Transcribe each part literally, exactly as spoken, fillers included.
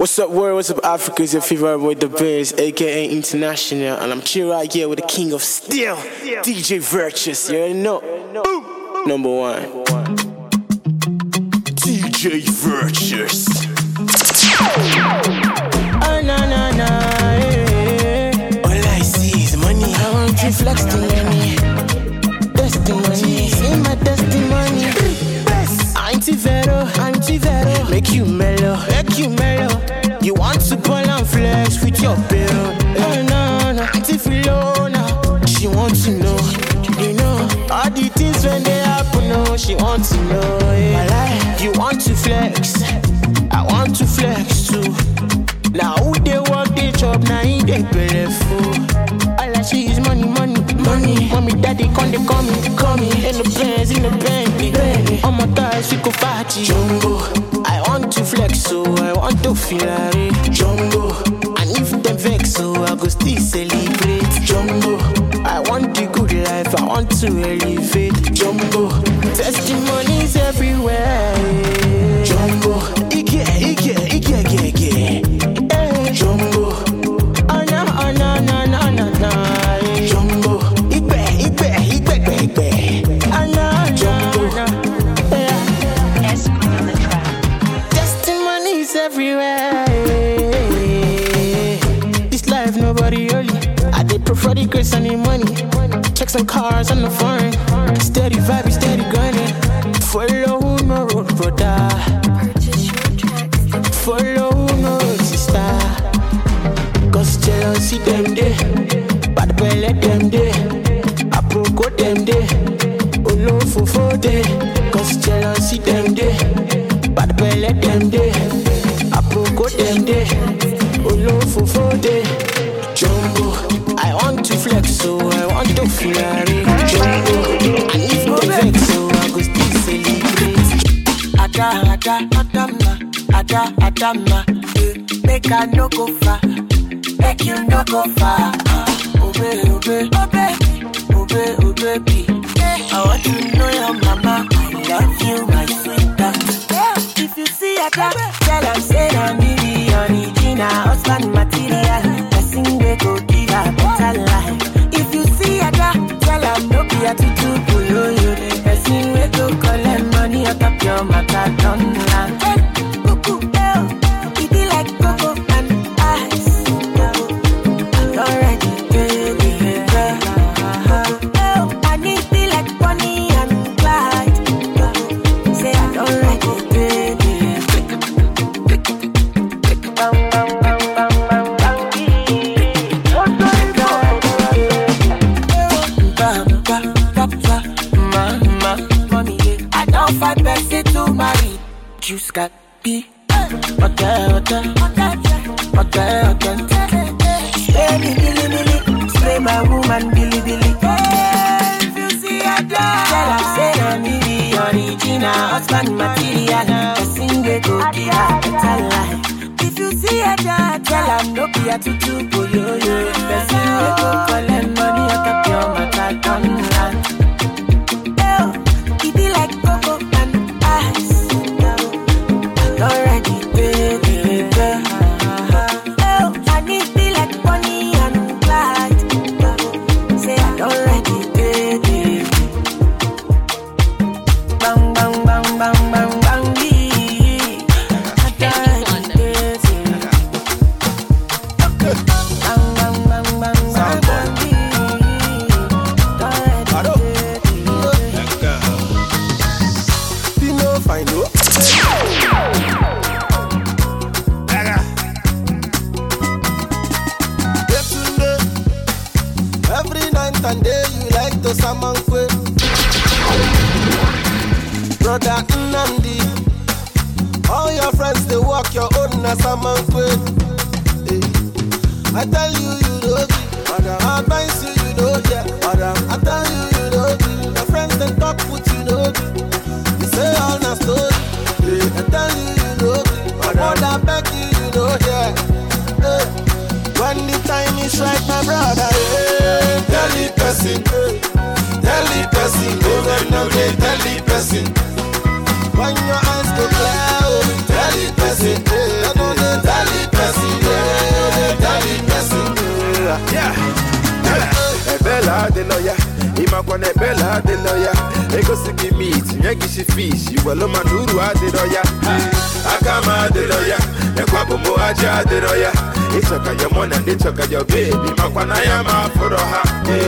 What's up, world? What's up, Africa? It's your favorite boy, The Biz, aka International, and I'm chill right here with the king of steel, D J Virtuous. You already know. Number one, D J Virtuous. Oh no no no, yeah. All I see is money. I want to flex the money. Testimony, see my testimony. Antivero, antivero, make you mellow, make you mellow. You want to pull and flex with your bill. Oh no, no, anti-flow now. She wants to know, you know, all the things when they happen, no, she wants to know, yeah. You want to flex, I want to flex too. Now who they work, they job, now he they pay fool. All I see is money, money, money. Mommy, daddy, come they call me, call me. In the Benz, in the Bentley. On my thighs, we go party. Jumbo, I want to flex, so I want to feel like Jumbo, and if them vex, so I go still celebrate. Jumbo, I want the good life, I want to elevate. Jumbo, testimonies everywhere. Jumbo, Ike, Ike, Ike, Ike, Ike. Hey, Jumbo, oh no, oh no, no, no, no, no. Jumbo, Ipe, Ipe, Ipe, Ipe, Ipe. Oh no, Jumbo, yeah. Esquin on the track. Testimonies everywhere. This life nobody only. I did prefer the grace and the money. Check some cars on the foreign. Steady vibe, steady grinding. Follow who no road, brother. Follow who no road, sister. Cause jealousy them day, bad belly them day, aproko them day, olo fofo day. Cause jealousy them day, bad belly them day, aproko them day, olo fofo day. Jumbo, I want to flex, so I want to feel like Jumbo, and if no vex, so I go still celebrate. Ada, ada, adama, ada, adama, make I no go far. Make you no go far. Obey, obey, obey, obey, obey, be. I want to know your mama. I love you, my sweetheart. If you see a dog, tell her say I'm the original husband material. The sing they go give her better life. If you see a dog, tell her no be a tutu puyo yo. The sing we go collect money out of your matter done land. Cuckoo, it be like cocoa and ice. Already, baby, girl. Oh, I need be like Bonnie and Clyde. Say I don't like it, baby. Bang, bang, bang, bang, bang, bang. Mama, mommy, I don't fight Bessie to marry. Juice got be. Okay, okay, okay, okay. Spray me, billy, billy. Spray my woman, billy, billy. Hey, if you see a dog, tell her say I'm the original husband material. The sing they go give her better life. If you see a dog, tell her no be a tutu boyo yo. The sing they go collect money out of your matter done land. Oh, it be like cocoa and ice. Already, baby, girl. Oh, I need be like Bonnie and Clyde. Say I don't like it, baby. Bang, bang, bang, bang, bang, bang, bee. I don't like it, baby. Bang, bang, bang, bang, bang, bang, bee. Don't like it, baby. You know, find out. Every night and day you like to salmon kwe. Brother Nnamdi, all your friends they walk your own na salmon kwe. Hey. I tell you you know me, I advise you you know yeah. I tell you you know me, your friends they talk with you know me. You say all na story. Hey. I tell you you know me, my mother beg you you know yeah. Hey. When the time is right, my brother, yeah. Tell the person, tell the person, over no day, tell the person. When your eyes go clear, tell the person, yeah. Tell the kone bella de loya. Ego siki meat, nyegi shi fish. You well manuru de loya. Akama de loya. Ekwapo mo aja de loya. It's okay your money, it's okay your baby. Makwana yama foroha.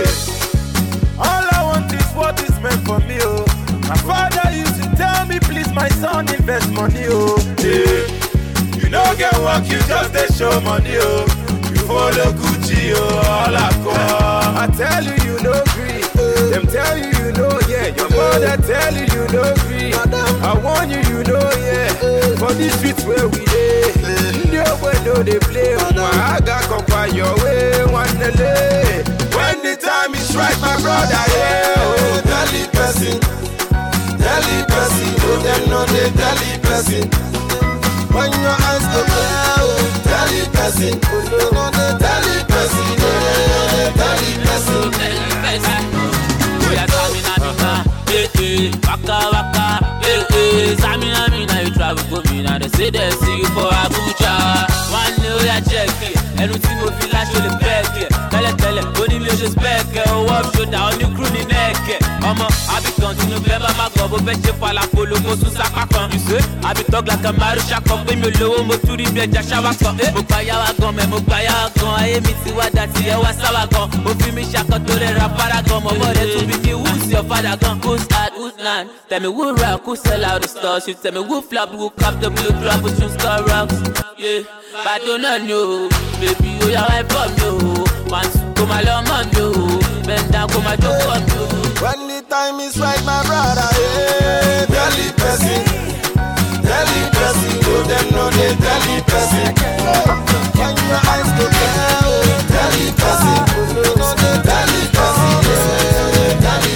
All I want is what is meant for me, oh. My father used to tell me, please, my son, invest money, oh. Yeah. You know, get work, you just they show money, oh. You follow Gucci, oh, all I call. I tell you, you know, green. Them tell you, you know, yeah. Your mother tell you, you know, green. I want you, you know, yeah. For these streets where we live, no one know they play. I got come by your way, one day. When the time is right, my brother, yeah. Oh, Dali person, Dali person, oh, them know they Dali person. When your eyes go clear, oh, Dali person, oh, you know they Dali person, oh, Dali person. Dali person. Oh, yeah, Samina, Mina, eh, eh, waka, waka, eh, eh, Samina, Mina, you travel for me, now they say they see you for Abuja. One day, yeah, check it, and you see me feel like you're the back here. Tell it, only me just back, oh, up, show down, you crew in neck. Um, I be continue, November, my go, but bet you fall up, follow, go to Sapa. You see, I be talk like a Marusha, come with me low, mo to the bed, Jashawaka, Mukaya, gum, and Mukaya, gum, I me see what that's here, what's our gum, Mufi me shaka to the Raparagon, my mother to be the who's your father gun, who's at, who's none. Tell me who rock, who sell out the stores, you tell me who flop, who cap the blue drop, who choose star rocks. Yeah, but I do not know, baby, you are right from you. Once come along on you, bend down, come and jump on you. When the time is right, my brother, yeah. Dali person, Dali person, oh, them know they Dali person. When your eyes go clear, oh, Dali person, oh, you know they Dali person, yeah, Dali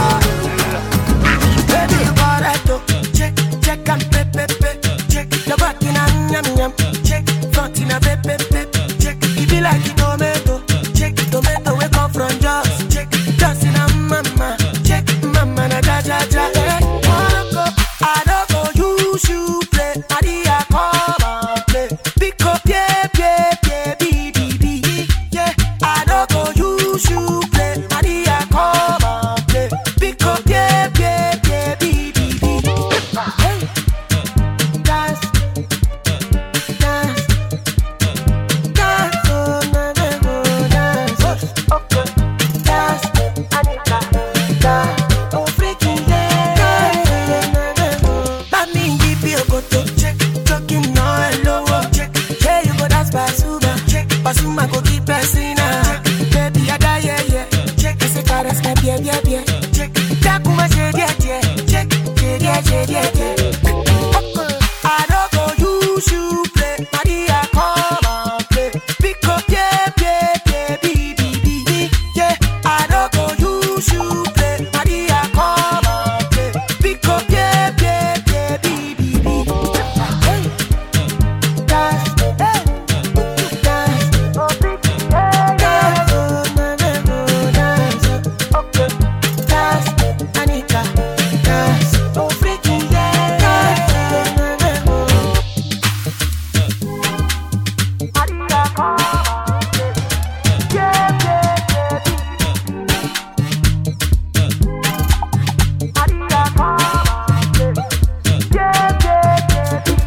person. Baby, you got that though. Check, check and pep, pep, pep. Check your back in and yum yum. Check front in a pep, pep, pep. Check it be like it tomato. Check tomato we come from Jos. Check just in a mama. Check mama na ja ja ja. I don't go use you play. Maria come and play. Pick up yeah yeah yeah b b b. Yeah, I don't go use you play. Maria come and play. Pick up yeah yeah yeah b b b. Hey, dance, dance, dance, oh na na go dance. Okay, dance, Anita, dance, oh freaking dance, na na go. Mami give me a go to check, talking no hello, check. Yeah, you go dance Basuma, check. Basuma go keep pressing check. Baby I die yeah yeah, check. Ese cara está bien bien bien, check. Ya kuma je je je, check. Je je je je je. I don't go use you play, Maria come and play. Pick up yeah yeah yeah b b b. Yeah, I don't go use you play, Maria come and play. Pick up yeah yeah yeah b b b. Hey, dance, hey, dance, oh big, dance, oh na na go dance. Okay, dance, Anita, dance, oh freaking yeah, dance, oh na na go. Maria come and play. Yeah yeah yeah b b b. Maria come and play. Yeah yeah yeah b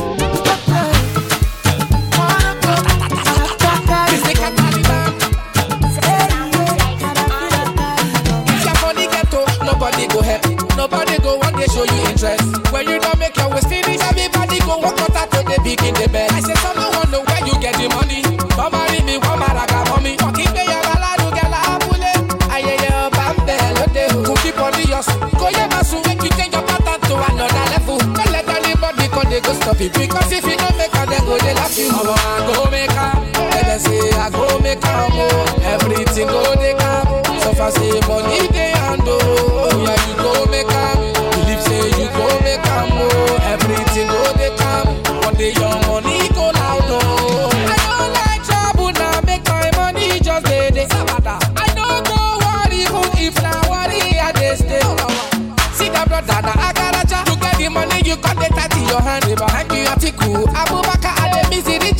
If you're funny ghetto, nobody go help. Nobody go want to show you interest. When you don't make your waist finish, everybody go walk out to the big in the bed. I say someone want know where you get the money. Come marry me, come maraga mommy. Keep the yabala do gala apule. Aye aye bambe lote. Cookie body yours. Go ya masu make you change your pattern to another level. Don't let anybody come they go stop it because if you don't make her, then go they laugh you. Oh, I go make her. Let them say I go make her more. Everything go they come. So far say money they handle. Oh yeah, you go make her. Believe say you go make her more. Everything go they come. One day your money go loud. Oh, I don't like trouble now. Make my money just day day. I don't go worry even if now worry I they stay. See that brother, I got a job to get the money. You got the thirty your hand. Behind you, Atiku, Abubakar, and the busy region of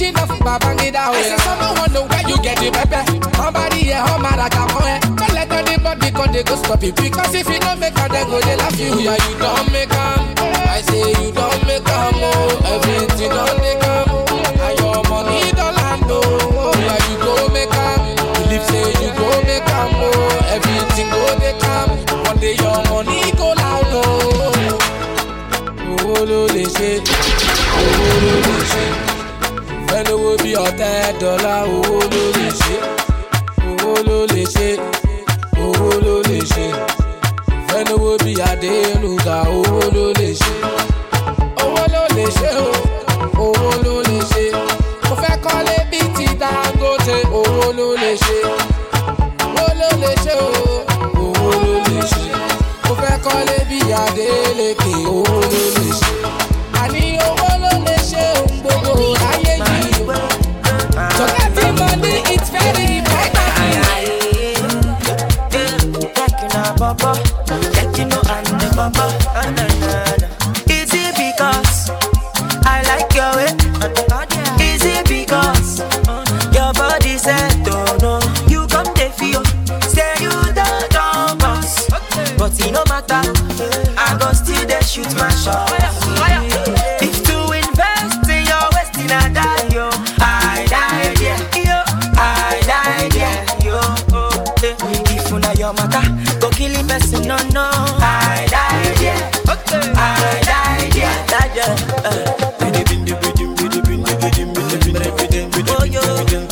I'ma bang it down. I say someone wonder where you get the pepper. Somebody here, how mad I come on. Don't let anybody come, they go stop it. Because if you don't make her, they go, they laugh you. Yeah, you don't make them. I say you don't make them, oh. Everything don't make them. And your money don't land, oh. Yeah, you go make them. Believe say you go make them, oh. Everything go make them. One day your money go loud, oh. Oh, lo, le, shit. Oh, lo, le, shit. When it will be a ten dollar, oh, lo, le, shit. Oh, lo, le, shit. Oh, lo, le, shit. When it will be a day, nuga, oh, lo, le, shit. Oh, lo, le, shit. Oh, lo, le, shit. Mo fẹ́ kọ́lé bíi ti Dangote, oh, lo, le, shit. Oh, lo, le, shit. Oh, lo, le, shit. Mo fẹ́ kọ́lé bíi Adeleke, oh, lo, le, shit. Àní owó ló lè ṣe ohun gbogbo láyé yìí. So getting money, it's very important. Taking a bubble, taking no and the bubble. Is it because I like your way? Is it because your body said don't know? You come to feel, say you don't dump us. But it no matter, I go still there shoot my shot. If to invest in your waist in a die, yo, I die, yeah, yo, I die, yeah, yo. If una your matter, go kill him person, no, no. I die, yeah, I die, yeah, die, yeah. Oh, yo,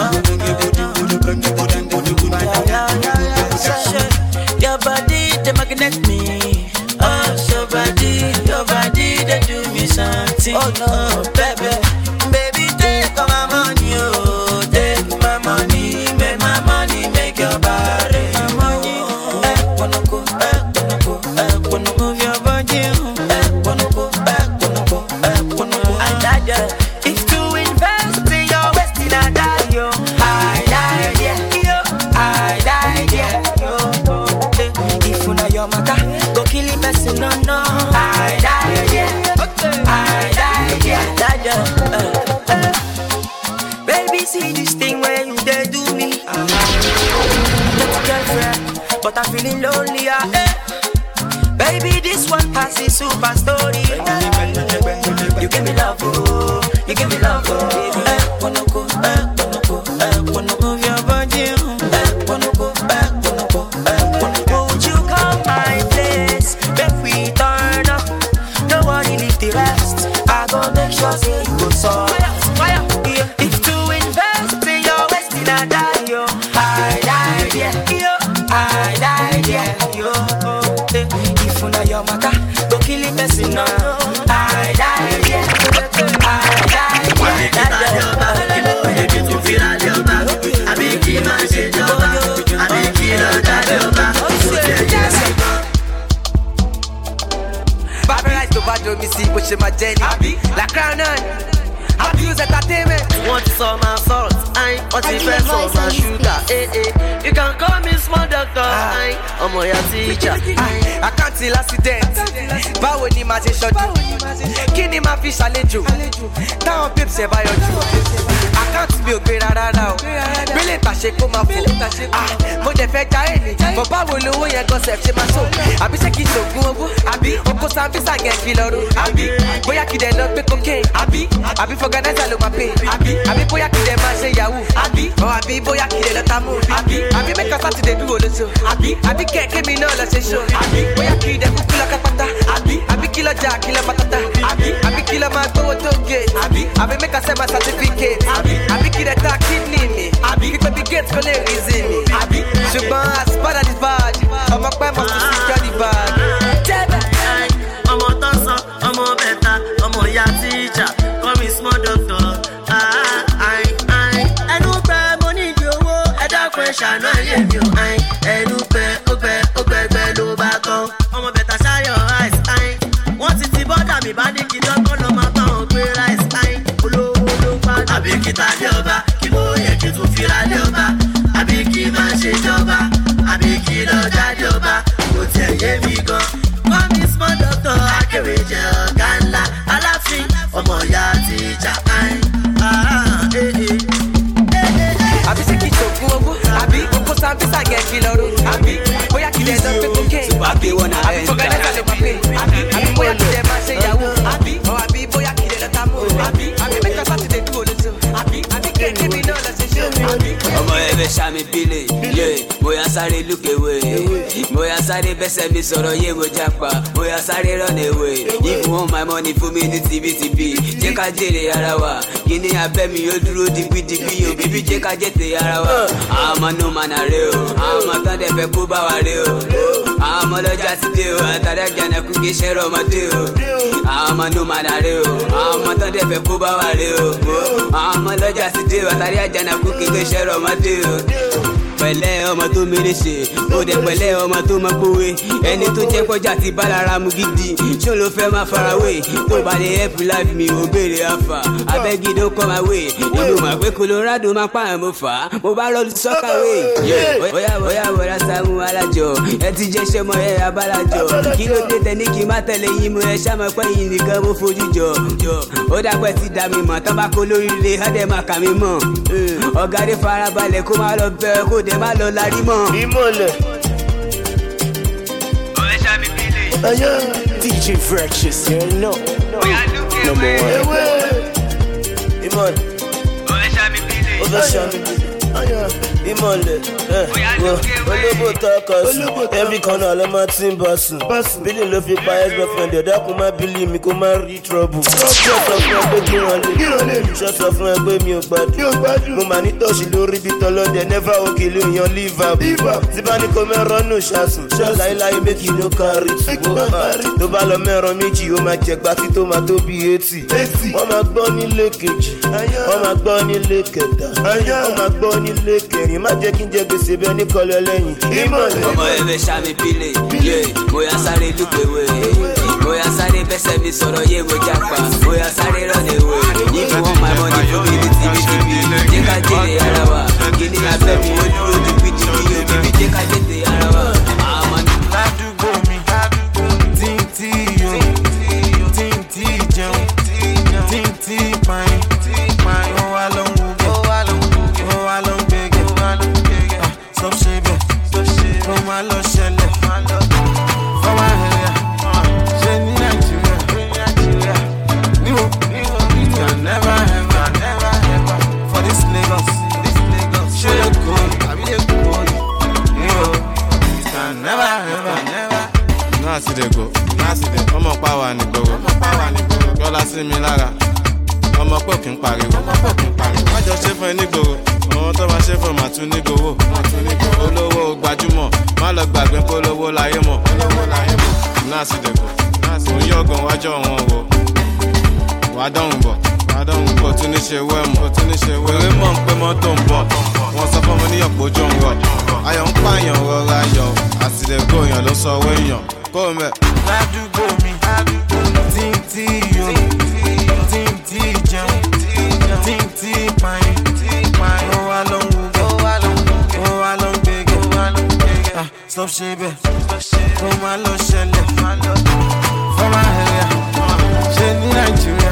your body, they magnet me. Oh, your body, your body, they do me something. Oh no, baby, baby, take all my money, oh, take my money, make my money, make your body. My money, eh, wanna go, eh, wanna go, eh, wanna move your body, eh, wanna go, eh, wanna go, eh, wanna go. I die, yeah. If to invest in your waist in a die, yo, I die, yeah, yo, I die, yeah, yo. If you know your matter, go kill him, person, no, no. I die, yeah. I die, yeah, die, yeah. Uh, uh. Baby, see this thing where you they do me. Uh, not a girlfriend, but I'm feeling lonely. Uh, eh. Baby, this one has a super story. Uh, you give me love, oh, you give me love, oh. Eh, wanna go, eh, wanna go, eh, wanna move your body, eh, wanna go, eh, wanna go, eh, wanna go. Would you come my place? Make we turn up. Nobody leave the rest. I gon' make sure say you go so. Yeah. If to invest in your waist in a die, yo, I die, yeah, yo, I die, yeah, yo. If you know your matter, go kill him, person, no. I die, yeah, I die, yeah, Paparazzi to bad me see push my jelly. La crown on. Abuse entertainment. Want some assault, I want to press some my sugar. Eh eh, you can call me small doctor. I, I'm your teacher. I can't till accident. Báwo ni màá ṣe ṣojú? Kí ni màá fi ṣàlejò? Táwọn babes ẹ̀ bá yọjú. Àkáǹtì mi ò gbé rárá o. Bílẹ̀ tàṣe kó máa fò. Mo dẹ̀ fẹ́ já èlé. Bọ̀ báwo lowó yẹn gan sef ṣe máa so? Àbí ṣé kìí ṣògùn owó? Àbí oko Sambisa yẹn kí lọ ro? Àbí bóyá kìí dẹ̀ lọ gbé cocaine? Àbí àbí fọgànáìsà ló máa pè? Àbí àbí bóyá kìí dẹ̀ máa ṣe yahoo? Àbí ọ̀ àbí bóyá kìí dẹ̀ lọ ta mú? Àbí àbí mẹ́ka sátidé dúró lóṣù? Àbí àbí kẹ̀kẹ́ mi náà lọ ṣe ṣó? Àbí bóyá kìí dẹ̀ kúkú lọ kápátá? Àbí àbí kí lọ jà kí lọ pátátá? Àbí àbí kí lọ máa gbówó tó gé? Àbí àbí mẹ́ka sẹ́ máa certificate? Àbí àbí kí dẹ̀ ta kidney mi? Àbí kíkọ́ bí gate kò lè reason mi? Àbí ṣùgbọ́n as bad as it's bad, ọmọ pẹ́ must to secure the bag. Ọmọ tó sọ, ọmọ bẹ̀ta, ọmọ ya tíjà, call me small doctor. Ẹnu pẹ́ mo ní ìdí owó, ẹ dákun ẹ ṣàánú ayé mi ò. Ẹnu pẹ́ ó pẹ́ ó pẹ́pẹ́ ló bá tán. Ọmọ bẹ̀ta ṣáyọ̀ ice. Wọ́n ti ti bọ́dà mi bá ní kí dọ́kọ́ lọ máa bá wọn gbé rice. Olówó ló ń padà. Àbí kí ta lé ọba, kí ló yẹ kí tún fira lé ọba. Àbí kí máa ṣe jọba, àbí kí lọ jáde ọba. Kò tẹ̀ ẹ̀fẹ̀ ṣàmì bílẹ̀ yé bóyá sáré lùkèwé bóyá sáré bẹ́sẹ̀ mi sọ̀rọ̀ yé mo jápa bóyá sáré run away if you want my money fún mi ní tibítibí jẹ́ ká jèrè ara wa kí ni abẹ́ mi yóò dúró digbidigbi o bíbí jẹ́ ká jẹ́tẹ̀ ara wa àwọn ọmọ náà máa nà rẹ o àwọn ọmọ tán dẹ̀ fẹ́ kó bá wa rẹ o àwọn ọmọ lọ́jà ti dé o àtàdá jàǹdà kú kí iṣẹ́ rọ ọmọdé o àwọn ọmọ náà máa nà rẹ o àwọn ọmọ tán dẹ̀ fẹ́ kó bá wa rẹ o àwọn ọmọ lọ́jà ti dé o àtàdá jàǹdà kú kí iṣẹ́ rọ ọmọdé o. pẹ̀lẹ́ ọmọ tó mèrè ṣe ó dẹ̀ pẹ̀lẹ́ ọmọ tó mọ kówé ẹni tó jẹ́ kọjá ti bálára mu gidi ṣó ló fẹ́ máa farawé tó bá lè help life mi ò béèrè afa abẹ́gi ló kọ́ máa wé inú mà pé Colorado máa pààyàn mo fà á mo bá lọ́ọ́ sọ́kàwé. bóyá bóyá bóyá Sàámú Alájọ ẹ ti jẹ́ sẹ́mọ ẹ abálájọ kí ló dé tẹ ní kí n má tẹ̀lé yín mo ẹ ṣàmọ̀ pé yín nìkan mo fojú jọ ó dàpẹ́ ti dà mí mọ̀ tán bá kó lóríire á dẹ̀ máa kà mí mọ̀ ọ̀gá dé farabalẹ̀ kó má lọ bẹ́ẹ̀ kó dẹ̀ má lọ lárí mọ́. ìmọ̀lẹ̀. ọ̀rẹ́ ṣàmì bílẹ̀. ẹyẹ D J Fractious yẹn náà. bóyá lókè wẹ̀. ewé. ìmọ̀lẹ̀. ọ̀rẹ́ ṣàmì bílẹ̀. ọ̀rẹ́ ṣàmì bílẹ̀. ìmọ̀lẹ̀. olóbó tọkọ sùn ẹbí kan náà ló máa ti ń bọ̀ sùn. bílí ló fi pa ex-girlfriend ẹ̀ dákun má bílí mi kó má rí trouble. ṣé sọ fún ẹ pé kí wọ́n lè ṣé sọ fún ẹ pé mi ò gbádùn. mo máa ní tọ́sí lórí bí tọ́lọ́dẹ never òkèlè èèyàn liverpool. tí bá ní kó mẹ́rọ nù ṣàṣùn láíláí méjì ló kárí tùbọ̀. tó bá lọ mẹ́rọ méjì ó máa jẹ̀gbá tí tó máa tó bí eighty. wọ́n máa gbọ́ nílé kejì wọ́n máa gbọ́ nílé kẹta wọ́n máa gbọ́ nílé kẹrin má jẹ́ kí n jẹ gbèsè bẹ́ẹ̀ ní kọlẹ̀ lẹ́yìn. ọmọ ẹ̀fẹ̀ ṣàmì bílẹ̀ yé bóyá sáré lùkèwé bóyá sáré bẹ́sẹ̀ mi sọ̀rọ̀ yé mo jápa bóyá sáré run away if you want my money fún mi ní tibítibí jẹ́ ká jèrè ara wa kí ni abẹ́ mi ó dúró digbidigbi o bíbí jẹ́ ká jẹ́tẹ̀ ara wa. ládùúgbò mi tíntì yo tíntì jẹun tíntì pààyàn ó wà ló ń wúgbẹ́ ó wà ló ń gbẹ́gẹ́ sọ ṣe bẹ́ẹ̀ ó máa lọ ṣẹlẹ̀ fọwọ́ ẹ̀yà ṣe ní Nàìjíríà níwò you can never ever for this Lagos ṣe lè kó àbí lè kó níwò you can never ever. náà sì lè go náà sì lè ọmọ pàwọ́ nígboro yọlá sí mi lára ọmọ pò kí n pariwo má jọ ṣe fún ẹ nígboro àwọn tó máa ṣe fún màá tún nígboro olówó gbajúmọ̀ má lọ gbàgbé polówó láyé mọ̀ náà sì lè go òun yọ̀gàn wájọ́ wọn wò wà á dọ̀hùn bọ̀ wà á dọ̀hùn bọ̀ tún ní ṣe wẹ́mù eré mọ̀ ń pé mọ́tò ń bọ̀ wọ́n sọ fún ọmọ níyàn pójó ń rọ̀ ayọ̀ ń pààyàn rọra yọ̀ àtìlẹ́gbò èèyàn ló sọ owó èèyàn kó o mẹ́. ládùúgbò mi tíntì yo tíntì jẹun tíntì pààyàn ó wà ló ń wúgbẹ́ ó wà ló ń gbẹ́gẹ́ stop ṣe bẹ́ẹ̀ ó máa lọ ṣẹlẹ̀ fọwọ́ ẹ̀yà ṣe ní Nàìjíríà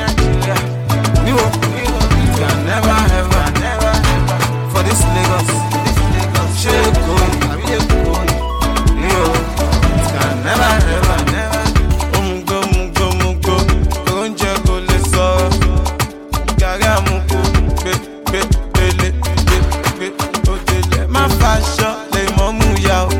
níwò you can never ever for this Lagos ṣe é kó àbí lè kó níwò you can never ever. Omugo mugo mugo oúnjẹ kò lè sọ gàrí àmúkú gbé gbé gbélé gbé gbé òdèlè má faṣọ lè mọ́ mú ya o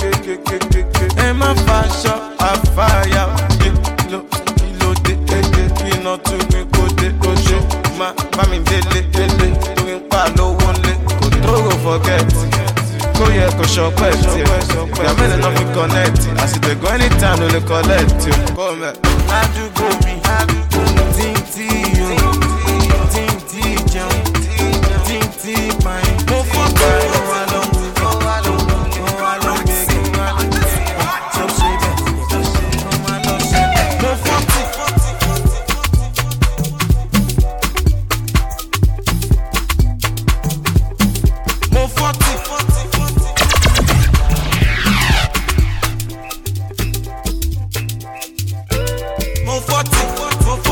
ẹ má faṣọ àfàyà o ìlòdè kéde iná tún mi kó dé ojú má bá mi délé délé torí ń pa lówó ńlé kò tó rò fọ́gẹ́tì kó yẹ kó ṣọpẹ́ tiẹ̀ ìgbà mélòó náà fi kọ́nẹ́ẹ̀tì àsìtẹ̀gọ́ anytime ló lè kọ́lẹ́ẹ̀tì o. kó o mẹ́. ládùúgbò mi tíntì yo tíntì jẹun tíntì pààyàn mo fọ́ pé ó wà lọ́wọ́ ó wà lọ́wọ́ gbẹ̀gẹ̀ tó ṣe bẹ́ẹ̀ ó máa lọ ṣẹlẹ̀ mo fọ́ tì. mo fọ́ tì. Mo forty, mo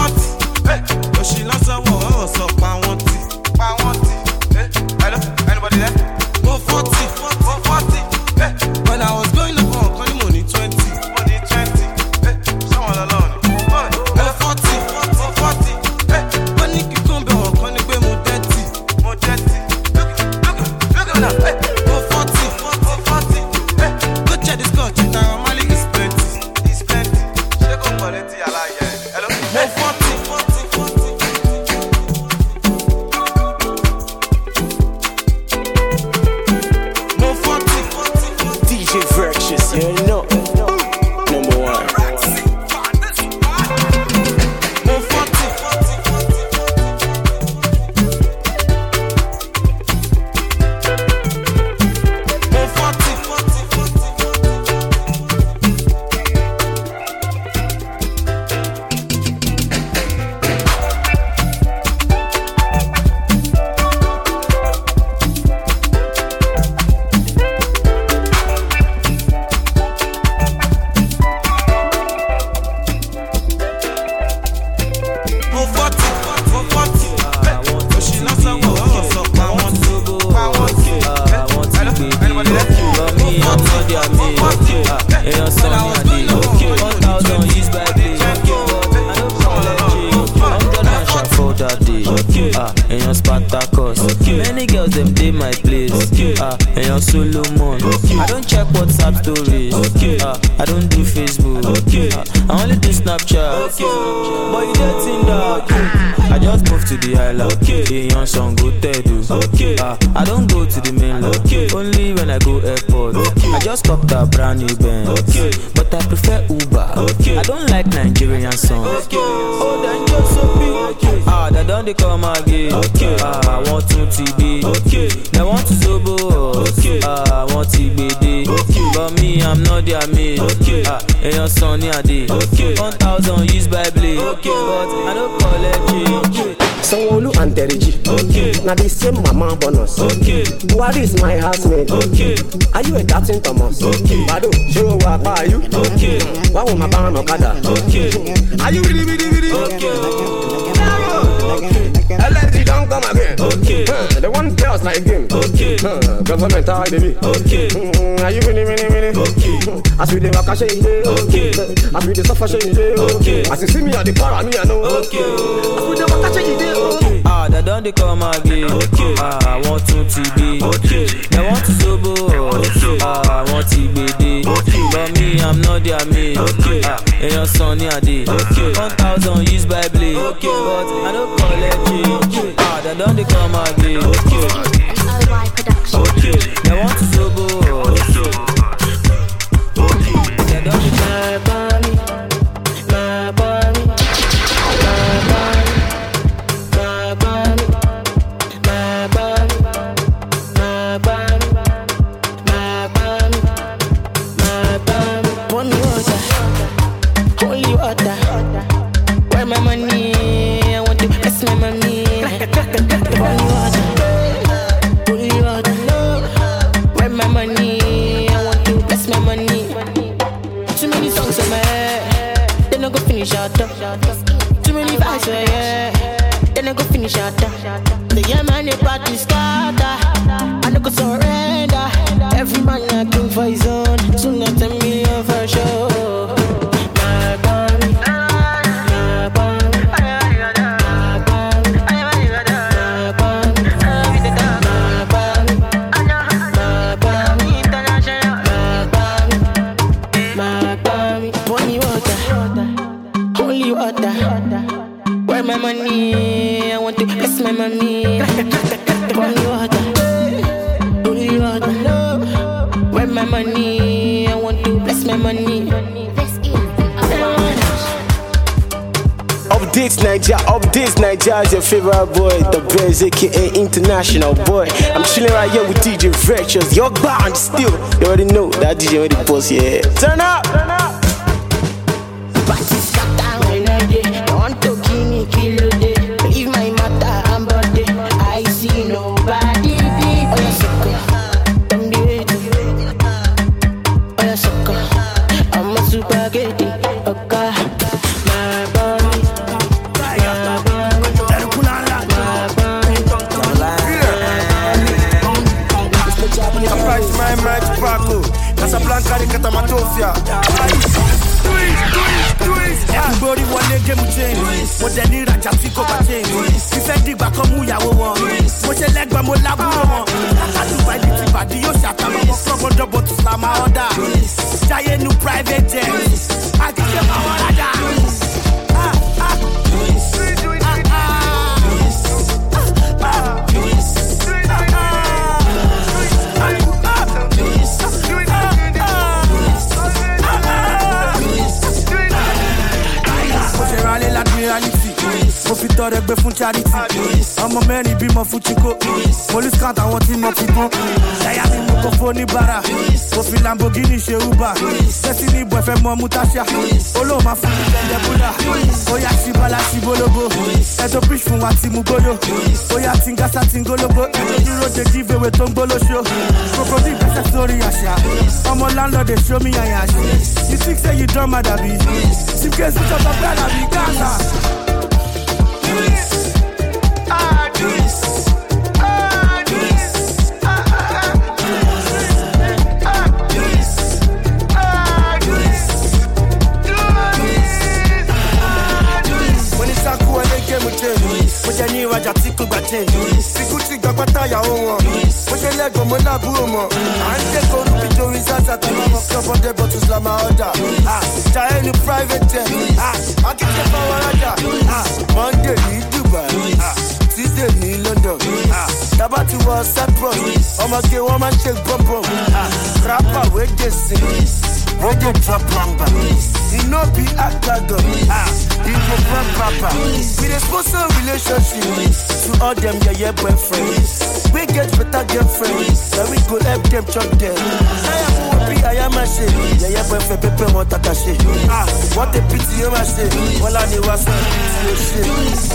Patakos. Many girls them day my place. Ah, and your Solomon. I don't check WhatsApp stories. Ah, I don't do Facebook. Ah, I only do Snapchat. But you get in that. I just moved to the island. The young song go Tedu. Ah, I don't go to the mainland. Only when I go airport. I just popped a brand new Benz. But I prefer Uber. I don't like Nigerian songs. Oh, then just so big. Ah, they don't they come again. Ah, I want to T B. They want to Zobo. Ah, I want T B D. But me, I'm not their mate. Ah, and your son here day. One thousand used by Blade. But I don't collect it. Sanwo-Olu and Teriji. Okay. Now the same mama bonus. Okay. What is my housemate? Okay. Are you a Captain Thomas? Okay. Bado, show what are you? Okay. What will my ban Okada? Okay. Are you really, really, really? Okay. Okay. L S D don't come again. Okay. Uh, the one chaos like game. Okay. Uh, government high baby. Okay. Mm, are you really, really, really? Okay. As we the waka shey dey. Okay. As we the suffer shey dey. Okay. As you see me at the para me I know. Okay. As we the waka shey dey. Okay. Ah, they don't they come again. Okay. Ah, I want to T B. Okay. They want to Zobo. Ah, I want T B D. But me, I'm not their mate. Okay. Ah, and your son here day. Okay. One thousand used by Blade. Okay. But I don't collect it. Okay. Ah, they don't they come again. Okay. Okay. They want to Zobo. They don't they my body, my body, my body. My body, my body, my body, my body, my body. Pour me water, holy water. Where my money? I want to bless my money. Pour me water, holy water. Where my money? I want to bless my money. Too many songs in my head, they no go finish out. Too many vibes, yeah. Then I go finish out. The yeah man the party starter. I no go surrender. Every man I king for his own. Soon not a million for sure. My body, my body, my body, my body, my body, my body, international, my body, my body. Pour me water, holy water. Where my money? I want to bless my money. Pour me water, holy water. Where my money? I want to bless my money. Updates Nigeria, updates Nigeria is your favorite boy, the best aka International boy. I'm chilling right here with D J Virtuous. Your band still, you already know that D J already boss here. Turn up, turn up. Party scatter when I dey. I want to kill me, kill day. Leave my matter and body. I see nobody. Oh yeah, sucker, don't be waiting. Oh yeah, sucker, I'm a super getty. Okay, my body, my body, my body. My match Paco, Casablanca de Catamatofia. Everybody want to get me change. What they need a Jatico change. He said the back of Muya one. What you like by Molabu? I do buy the body. You shut up. I'm from a double to Slama order. Giant new private jet. I can get my order. Ah, ah. Mo fi tọrẹ gbé fún charity. Ọmọ mẹ́rin bímọ fún Chico. Police count àwọn tí mo fi bọ́n. Ṣáyà mi mo kò fún oníbàárà. Mo fi Lamborghini ṣe Uber. Sẹ́sì ní ìbọn ẹ̀fẹ̀ mọ Mutasha. Olóò máa fún mi jẹ́jẹ́ Búdà. Ó yá ṣibala ṣibológo. Ẹ̀tọ́ bridge fún wa ti mú gbóyò. Ó yá Tingasa Tingológo. Ẹ̀tọ́ dúró de giveaway tó ń gbólóṣó. Kòkòrò ìgbésẹ̀ sórí àṣà. Ọmọ landlord dey show me àyàn àṣà. You think say you don mad abi? Suitcase with your bag abi Gaza. Sikuti gbàgbátá yàwó wọn. Mo ṣe lẹ́gàn mo lábúrò mọ̀. À ń dẹ́kọ̀ orúkọ ìjòrí sáṣà tó máa mọ̀ club hundred bottles la máa ọ̀dà. Jayé ní private jet. Akíkẹ́ bá wọn rájà. Monday ní Dubai. Tuesday ní London. Tábà ti wọ Cyprus. Ọmọge wọn máa ń ṣe bọ́m̀bọ̀m. Rapper wey dey sing. Wey dey drop number. E no be actor. E go run papa. We dey sponsor relationship to all them yeye boyfriends. We get better girlfriends. Now we go help them chop them. Saya fún wọn bí àyà máa ṣe. Yeye boyfriend pépé wọn tàkà ṣe. Wọ́n tẹ pìtì yóò máa ṣe. Wọ́n lá ní wá sọ pìtì yóò ṣe.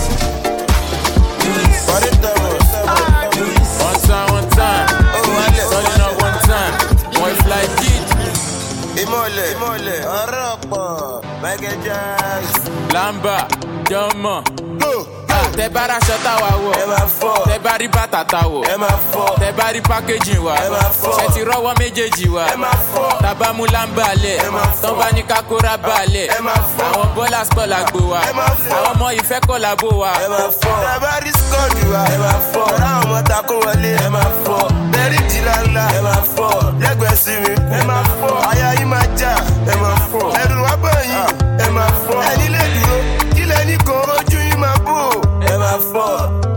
One time, one time. Turning up one time. One fly kid. Imole, Imole, Arapo, Michael Jackson, Lamba, Jọmọ. Go. Tẹ bá ra ṣọ́tà wa wọ̀. Ẹ máa fọ́. Tẹ bá rí bàtà ta wọ̀. Ẹ máa fọ́. Tẹ bá rí packaging wa. Ẹ máa fọ́. Ṣé ti rọ́wọ́ méjèèjì wa. Ẹ máa fọ́. Tàbá mú lámbà lẹ̀. Ẹ máa fọ́. Tọ́ bá ní kákórà balẹ̀. Ẹ máa fọ́. Àwọn bọ́lá skọ́là gbó wa. Ẹ máa fọ́. Àwọn ọmọ ìfẹ́ kọ́là bó wa. Ẹ máa fọ́. Ẹ bá rí skọ́ọ̀dù wa. Ẹ máa fọ́. Ọ̀rá ọmọ takò wọlé. Ẹ máa fọ́. Bẹ́ẹ̀rì jìlá ńlá. Ẹ máa fọ́. Lẹ́gbẹ̀ẹ́ sí mi. Ẹ máa fọ́. Aya yìí máa já. Ẹ máa fọ́. Ẹrù wá bọ̀ yìí. Ẹ máa fọ́. Ẹni lè dúró. Kílẹ̀ ní kan ojú yìí máa bò. Ẹ máa fọ́.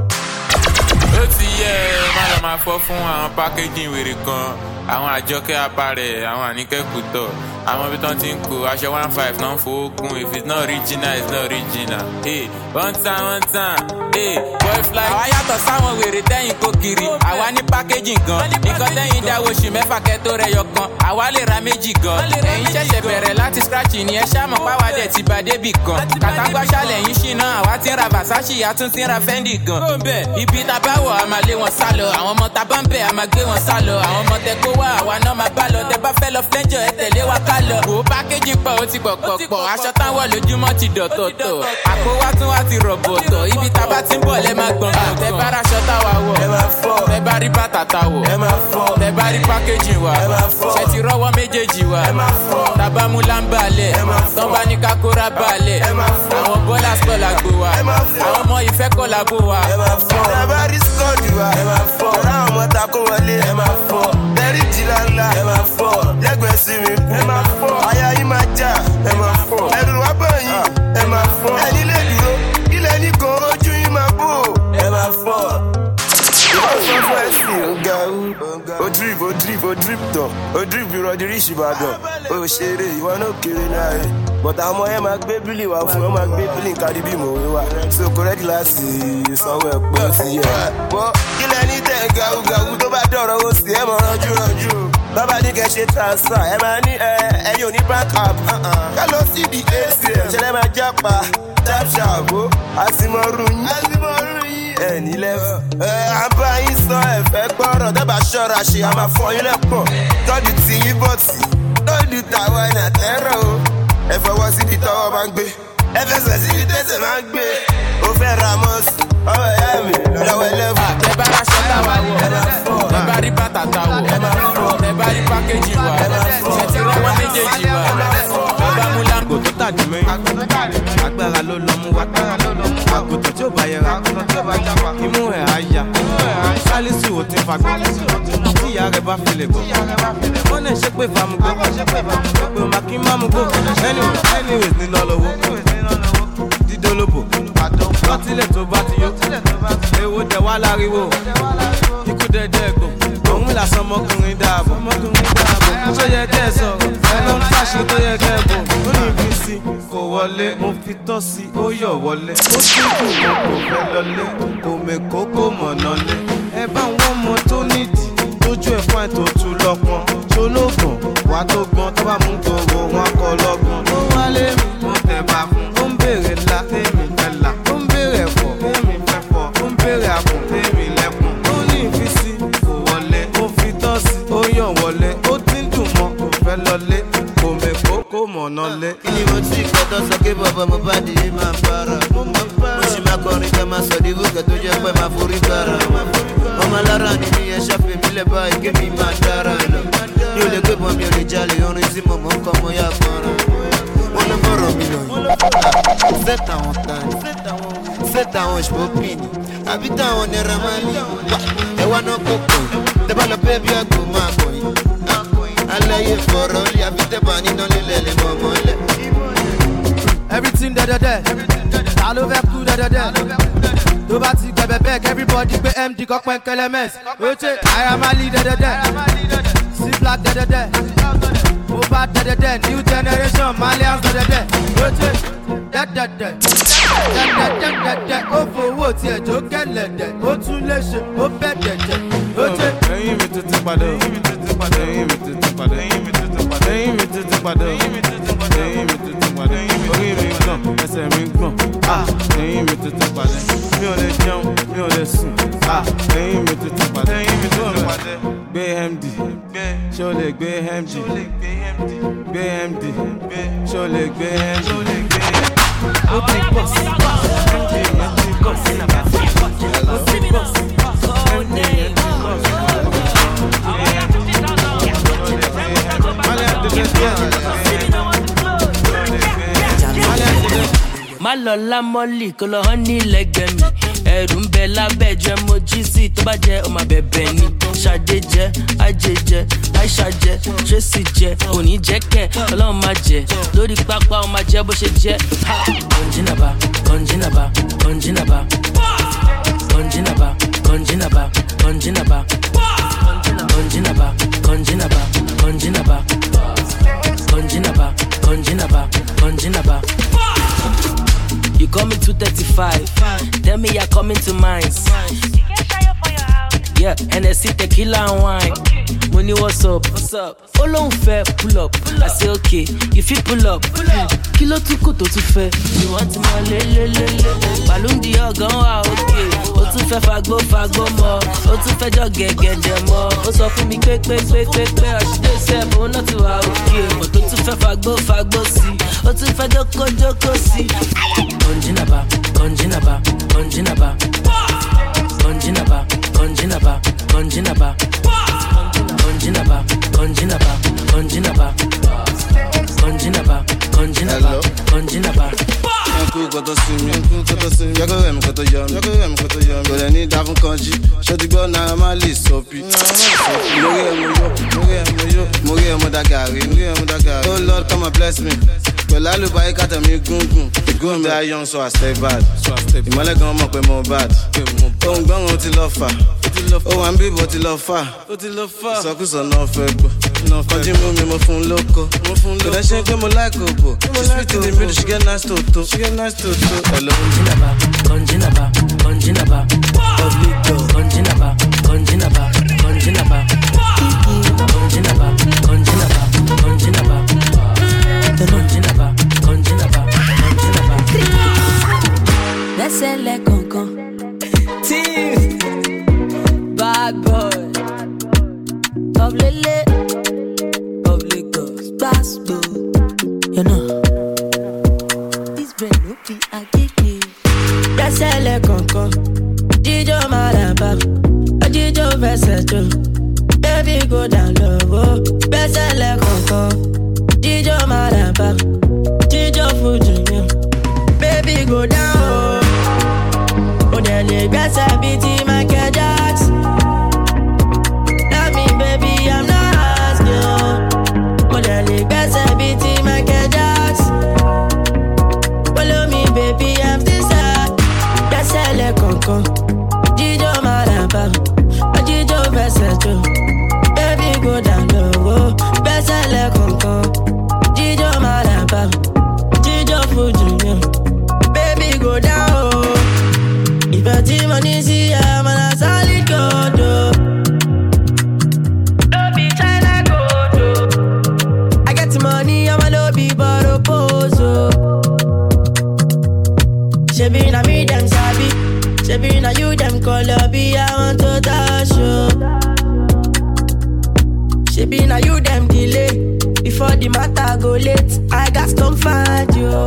Ó ti yẹ ẹ má lọ máa fọ́ fún àwọn packaging wèrè kan, àwọn àjọkẹ́ apárẹ̀, àwọn àníkẹ́ kùtọ̀, àwọn ibi tán ti ń kó aṣọ one five náà ń fowó kún. If it's not original, it's not original. Hey, one time, one time. Hey, boy fly. Àwa yàtọ̀ sáwọn wèrè tẹ́yìn kó kiri, àwa ní packaging gan. Nǹkan tẹ́yìn dáwọ́ oṣù mẹ́fà kẹ́tó rẹ̀ yọ kan, àwa lè ra méjì gan. Ẹ̀yin ṣẹ̀ṣẹ̀ bẹ̀rẹ̀ láti scratch ni ẹ ṣáà mọ̀ páwa dẹ̀ ti bá débì kan. Kàtàgbàṣà lẹ́yìn ṣìnà, àwa ti ń ra Versace, a tún ti ń ra Fendi gan. Ibi tá a bá wọ̀ a máa lé wọn sálọ, àwọn ọmọ tá a bá ń bẹ̀ a máa gbé wọn sálọ. Àwọn ọmọ tẹ kó wá àwa náà máa bá lọ, tẹ bá fẹ́ lọ flẹ́jọ ẹ tẹ̀lé wa ká lọ. Wò ó packaging pọ̀ ó ti pọ̀ pọ̀ pọ̀, aṣọ táwọn lójúmọ́ ti dọ̀tọ̀tọ̀. Àpò wa tún wá ti rọ̀bọ̀tọ̀, ibi tá a bá ti ń bọ̀ lẹ́ máa gbọ̀n gbọ̀n. Tẹ bá ra aṣọ táwa wọ̀, Ẹ máa fọ́. tẹ bá rí bàtà tá wọ̀, Ẹ máa fọ́. tẹ bá rí packaging wa, Ẹ máa fọ́. ṣe ti rọ́wọ́ méjèèjì wa. Ẹ máa fọ́. Tàbá mú lámbà lẹ̀, Ẹ máa fọ́. tán bá ní kákórà balẹ̀. Ẹ máa fọ́. Àwọn bọ́lá skọ́là gbó wa, Ẹ máa fọ́. àwọn ọmọ ìfẹ́ kọ́là bó wa. Ẹ máa fọ́. Ẹ bá rí skọ́ọ̀dù wa. Ẹ máa fọ́. Ọ̀rá ọmọ takò wọlé. Ẹ máa fọ́. Bẹ́ẹ̀rì jìlá ńlá. Ẹ máa fọ́. Lẹ́gbẹ̀ẹ́ sí mi. Ẹ máa fọ́. Aya yìí máa já. Ẹ máa fọ́. Ẹrù wá bọ̀ yìí. Ẹ máa fọ́. Ẹni lè dúró. Ilẹ̀ ní kan ojú yìí máa bò. Ẹ máa fọ́. Ìwọ́n fún ẹ̀sìn ọ̀gá o drip o drip o drip tán o drip ìrọ̀dì rí ìṣìbàdàn o ṣeré ìwọ náà kéré náà ẹ̀ bọ̀tà àwọn ẹ̀ máa gbé bílì wá fún ẹ máa gbé bílì kárí bí mò ń wá so correct láti sanwó ẹ̀ pé ó ti yẹ. bọ́ kílẹ̀ ní tẹ̀ gàwùgàwù tó bá dọ̀rọ̀ ó sì ẹ̀ mọ̀ ránjú ránjú bàbá ní kẹ́ ṣe transfer ẹ máa ní ẹ ẹ̀yìn òní bank app ká lọ sí ibi A T M ṣẹlẹ̀ máa jápa tap sharp ó àtìmọ́rù yín ẹ nílẹ̀ ẹ àbá yín sọ ẹ̀fẹ́ gbọ́rọ̀ dábàá ṣọ́ra ṣe a máa fọ yín lẹ́pọ̀ tọ́jú tí yín bọ̀ tì tọ́jú tàwa ẹ̀ nà tẹ́rọ̀ o ẹ fọwọ́ síbi tọ́wọ́ máa ń gbé ẹ fẹsẹ̀ síbi tẹ́sẹ̀ máa ń gbé ó fẹ́ ra mọ́ọ̀sì ọmọ ìyá mi lọ́wọ́ ẹlẹ́fù. Tẹ bá ra aṣọ táwa wọ̀, tẹ bá rí bàtà tá wọ̀, tẹ bá rí packaging wa, ṣe ti rọ́wọ́ méjèèjì wa. Bàbá mú lámbò tó tàdí mẹ́yìn, agbára ló lọ mú wa. Àgùntàn tí ó bá yẹra, imú ẹ̀ á ya. Sálísù ò ti fagbọ́, tí ìyá rẹ̀ bá fi lè gbọ́. Wọ́n lè ṣe pé famugbó, pé màkí mámugbó. Anyways ní lọ́lọ́wọ́, dídólóbò. Lọ́tílẹ̀ tó bá ti yó, èwo dẹ̀ wá láriwo. Ikú dẹ̀dẹ̀ ẹ̀gbọ́n, òun làṣọ ọmọkùnrin dáàbò. Tó yẹ kẹ́ ẹ sọ̀rọ̀, ẹ ló ń fàṣẹ tó yẹ kẹ́ ẹ bọ̀. Ó ní ibi sí kò wọlé, mo fi tọ́ sí ó yọ̀ wọlé. Ó dínkù mo kò fẹ́ lọlé, kò mèkó kò mọ̀nà lé. Ẹ bá wọn mọ tó nídìí, lójú ẹ̀ fún ètò tù lọ́pọ̀n. Ṣológàn wà tó gbọ́n tó bá mú gbòòrò wọn kọ lọ́gbọ̀n. Ó wálé mi, mo tẹ̀ bá fún. Ó ń béèrè ńlá, tèmi fẹ́ là. Ó ń béèrè ẹ̀fọ́, tèmi fẹ́ fọ́. Ó ń béèrè àpò, tèmi lẹ́kùn. Ó ní ìfisí, kò wọlé. Ó fi tọ́ sí, ó yàn wọlé. Ó ti ń dùn mọ́, kò fẹ́ lọlé. Kò mèkó kò mọ̀nà lé. Kí ni mo ti kọ́tọ́ sọ kí bàbá mo bá di máa bára? Mo sì máa kọrin ká máa sọ di bùkẹ́ tó jẹ́ pé máa forí bára. Ọmọ alára ni mi ẹ ṣàfihàn mi lẹ́ báyìí kí mi máa dára lọ. Mi ò lè gbé bọ́n mi ò lè jalè orin tí mo mọ̀ ń kọ́ mo yá gbọ́nràn. Wọ́n ló fọ̀rọ̀ mi lọ yìí. C'est ta montagne, ṣé táwọn ṣòpin ni àbí táwọn Naira Marley ẹ wá náà kókó tẹ bá lọ bẹ́ẹ̀ bí àgbò máa kọ̀ yín alẹ́ yẹ fọ̀rọ̀ lé àbí tẹ bá níná lílẹ̀ lè mọ̀ mọ́lẹ̀. Everything da da da, ta ló fẹ́ kú da da da. Tó bá ti gbẹ̀bẹ̀ bẹ́ẹ̀ everybody gbé M D kọ́pẹ́ kẹlẹ́mẹ́s. Oche Naira Marley da da da, C-Black da da da, Mohbad da da da, new generation Malians da da da. Oche da da da, da da da da da. Ó fowó tiẹ̀ jó kẹlẹ̀dẹ̀, ó tún lè ṣe, ó bẹ̀ dẹ̀dẹ̀. Oche. Ẹyin mi tuntun padà, ẹyin mi tuntun padà, ẹyin mi tuntun padà, ẹyin mi tuntun padà, ẹyin mi tuntun padà, ẹyin mi tuntun padà, ẹyin mi tuntun padà, orí mi gbọ̀n, ẹsẹ̀ mi gbọ̀n, ah, ẹyin mi tuntun padà, mi ò lè jẹun, mi ò lè sùn, ah, ẹyin mi tuntun padà, ẹyin mi tuntun padà, gbé M D, ṣé o lè gbé M D, gbé M D, ṣé o lè gbé M D, ó ti pọ̀ sí, M D yẹn ti pọ̀ sí, ó ti pọ̀ sí, M D yẹn ti pọ̀ sí. Má lọ lámọ́lì kó lọ hán ní lẹ́gbẹ̀ẹ́ mi. Ẹ̀rù ń bẹ lábẹ́ jẹ́ mo jí sí tó bá jẹ́ ọmọ bẹ̀bẹ̀ ni. Ṣadé jẹ́, Ajé jẹ́, Aisha jẹ́, Tracy jẹ́, òní jẹ́ kẹ̀, Ọlọ́run máa jẹ́. Lórí pápá ọmọ jẹ́ bó ṣe jẹ́. Kọ̀njínàbà, kọ̀njínàbà, kọ̀njínàbà. Kọ̀njínàbà, kọ̀njínàbà, kọ̀njínàbà. Kọ̀njínàbà, kọ̀njínàbà, kọ̀njínàbà. Kọ̀njínàbà, kọ̀njínàbà, kọ̀njínàbà. You call me two thirty-five. Tell me you're coming to mine. Yeah, and I see tequila and wine. Money, what's up? What's up? Follow fair, pull up. I say okay, you fit pull up. Kilo tu koto tu fair. You want my le le le le. Balloon di ogan wa okay. O tu fẹ́ fagbo fagbo mo. O tu fẹ́ jọ gẹ̀gẹ̀dẹ̀ mo. O sọ fún mi pé pé pé pé pé ọ̀ṣìdé sẹ́ẹ̀bù ó náà ti wà okay. But o tu fẹ́ fagbo fagbo sí. O tu fẹ́ jókòó jókòó sí. Kọ̀njínàbà, kọ̀njínàbà, kọ̀njínàbà. Kọ̀njínàbà, kọ̀njínàbà, kọ̀njínàbà. Kọ̀njínàbà, kọ̀njínàbà, kọ̀njínàbà. Kọ̀njínàbà, kọ̀njínàbà, kọ̀njínàbà. Yanku koto simi, yanku koto simi. Yako remi koto yomi, yako remi koto yomi. Kò lè ní dá fún kanjí, ṣé ti gbọ́ Naira Marley sọ́pì. Mórí ẹ̀ mo yó, mórí ẹ̀ mo yó. Mórí ẹ̀ mo da gàrí, mórí ẹ̀ mo da gàrí. Oh Lord come and bless me. Pẹ̀lú àlùbáyé kàtà mi gúngùn. Gúngùn bí young so I stay bad. Ìmọ̀lẹ́ gan mọ̀ pé mo bad. Ohun gbọ́n ti lọ fà. Ohun àmì bíbọ̀ ti lọ fà. Ìsọkúsọ náà fẹ́ gbọ́. Kọjú mú mi mo fún lóko. Kò dẹ́ ṣe pé mo like òbò. She sweet in the middle, she get nice toto. She get nice toto. Hello. Kọ̀njínàbà, kọ̀njínàbà, kọ̀njínàbà. Kọ̀njínàbà, kọ̀njínàbà, kọ̀njínàbà. Kọ̀njínàbà, kọ̀njínàbà, kọ̀njínàbà. Kọ̀njínàbà, kọ̀njínàbà, kọ̀njínàbà. Lẹ́sẹ̀ lẹ́kọ̀ọ̀kan. Team. Bad boy. Of Lele. Of Lagos. Basbo. You know. This brain no be a kiki. Lẹ́sẹ̀ lẹ́kọ̀ọ̀kan. Jíjó Maraba. Jíjó fẹsẹ̀ jó. Baby go down low. Lẹ́sẹ̀ lẹ́kọ̀ọ̀kan. Jíjó Maraba. Jíjó Fuji. Baby go down. Oh, then you get a bitty Michael Jackson. Tell me, baby, I'm not asking. Oh, then you get a bitty Michael Jackson. Follow me, baby, I'm still sad. Yes, I let Conco. Jijo Maraba. Jijo Vesato. Baby, go down low. Best I let Conco. Jijo Maraba. Jijo Fuji. Baby, go down. If I see money, see I'm on a solid gold. Lobby China gold. I get the money, I'm a lobby but opposo. She be na me, them sabi. She be na you, them call lobby, I want to dash you. She be na you, them delay. Before the matter go late, I got to come find you.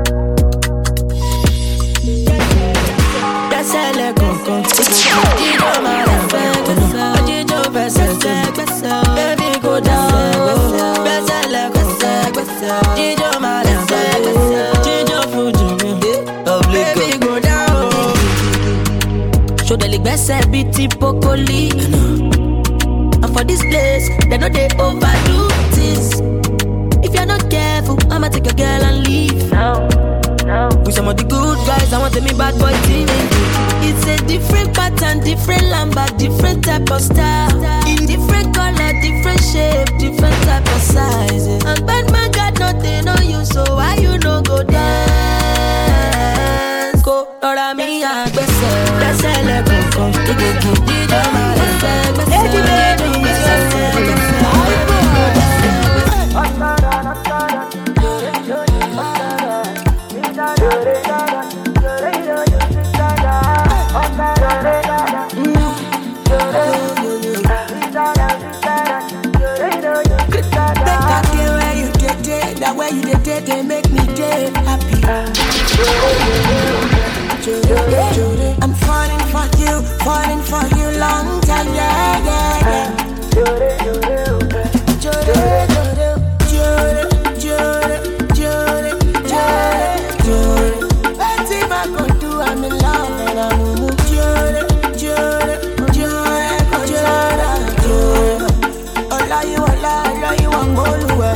Sele Coco, Jijo Maraba, Jijo Vesato, baby go down, Sele Coco, Jijo Maraba, Jijo Fuji, baby go down. best beauty broccoli. And for this place, they know they overdo this. If you're not careful, I'ma take your girl and leave. No, no. With some of the good guys, I want to me bad boy team. It's a different pattern, different lamba, different type of style. In different color, different shape, different type of sizes. And bad man got nothing on you, so why you no go dance? Go, Lord, me a gbese, gbese le confirm. It go keep the drama, gbese, gbese, gbese, gbese. That way you did it, they make me dead happy. I'm falling for you, falling for you long time, yeah, yeah, yeah. Jure, jure, jure, jure, jure, jure, jure. Anything I could do, I'm in love and I'm moving. Jure, jure, jure, jure, jure. All you, all all you, I'm all the way.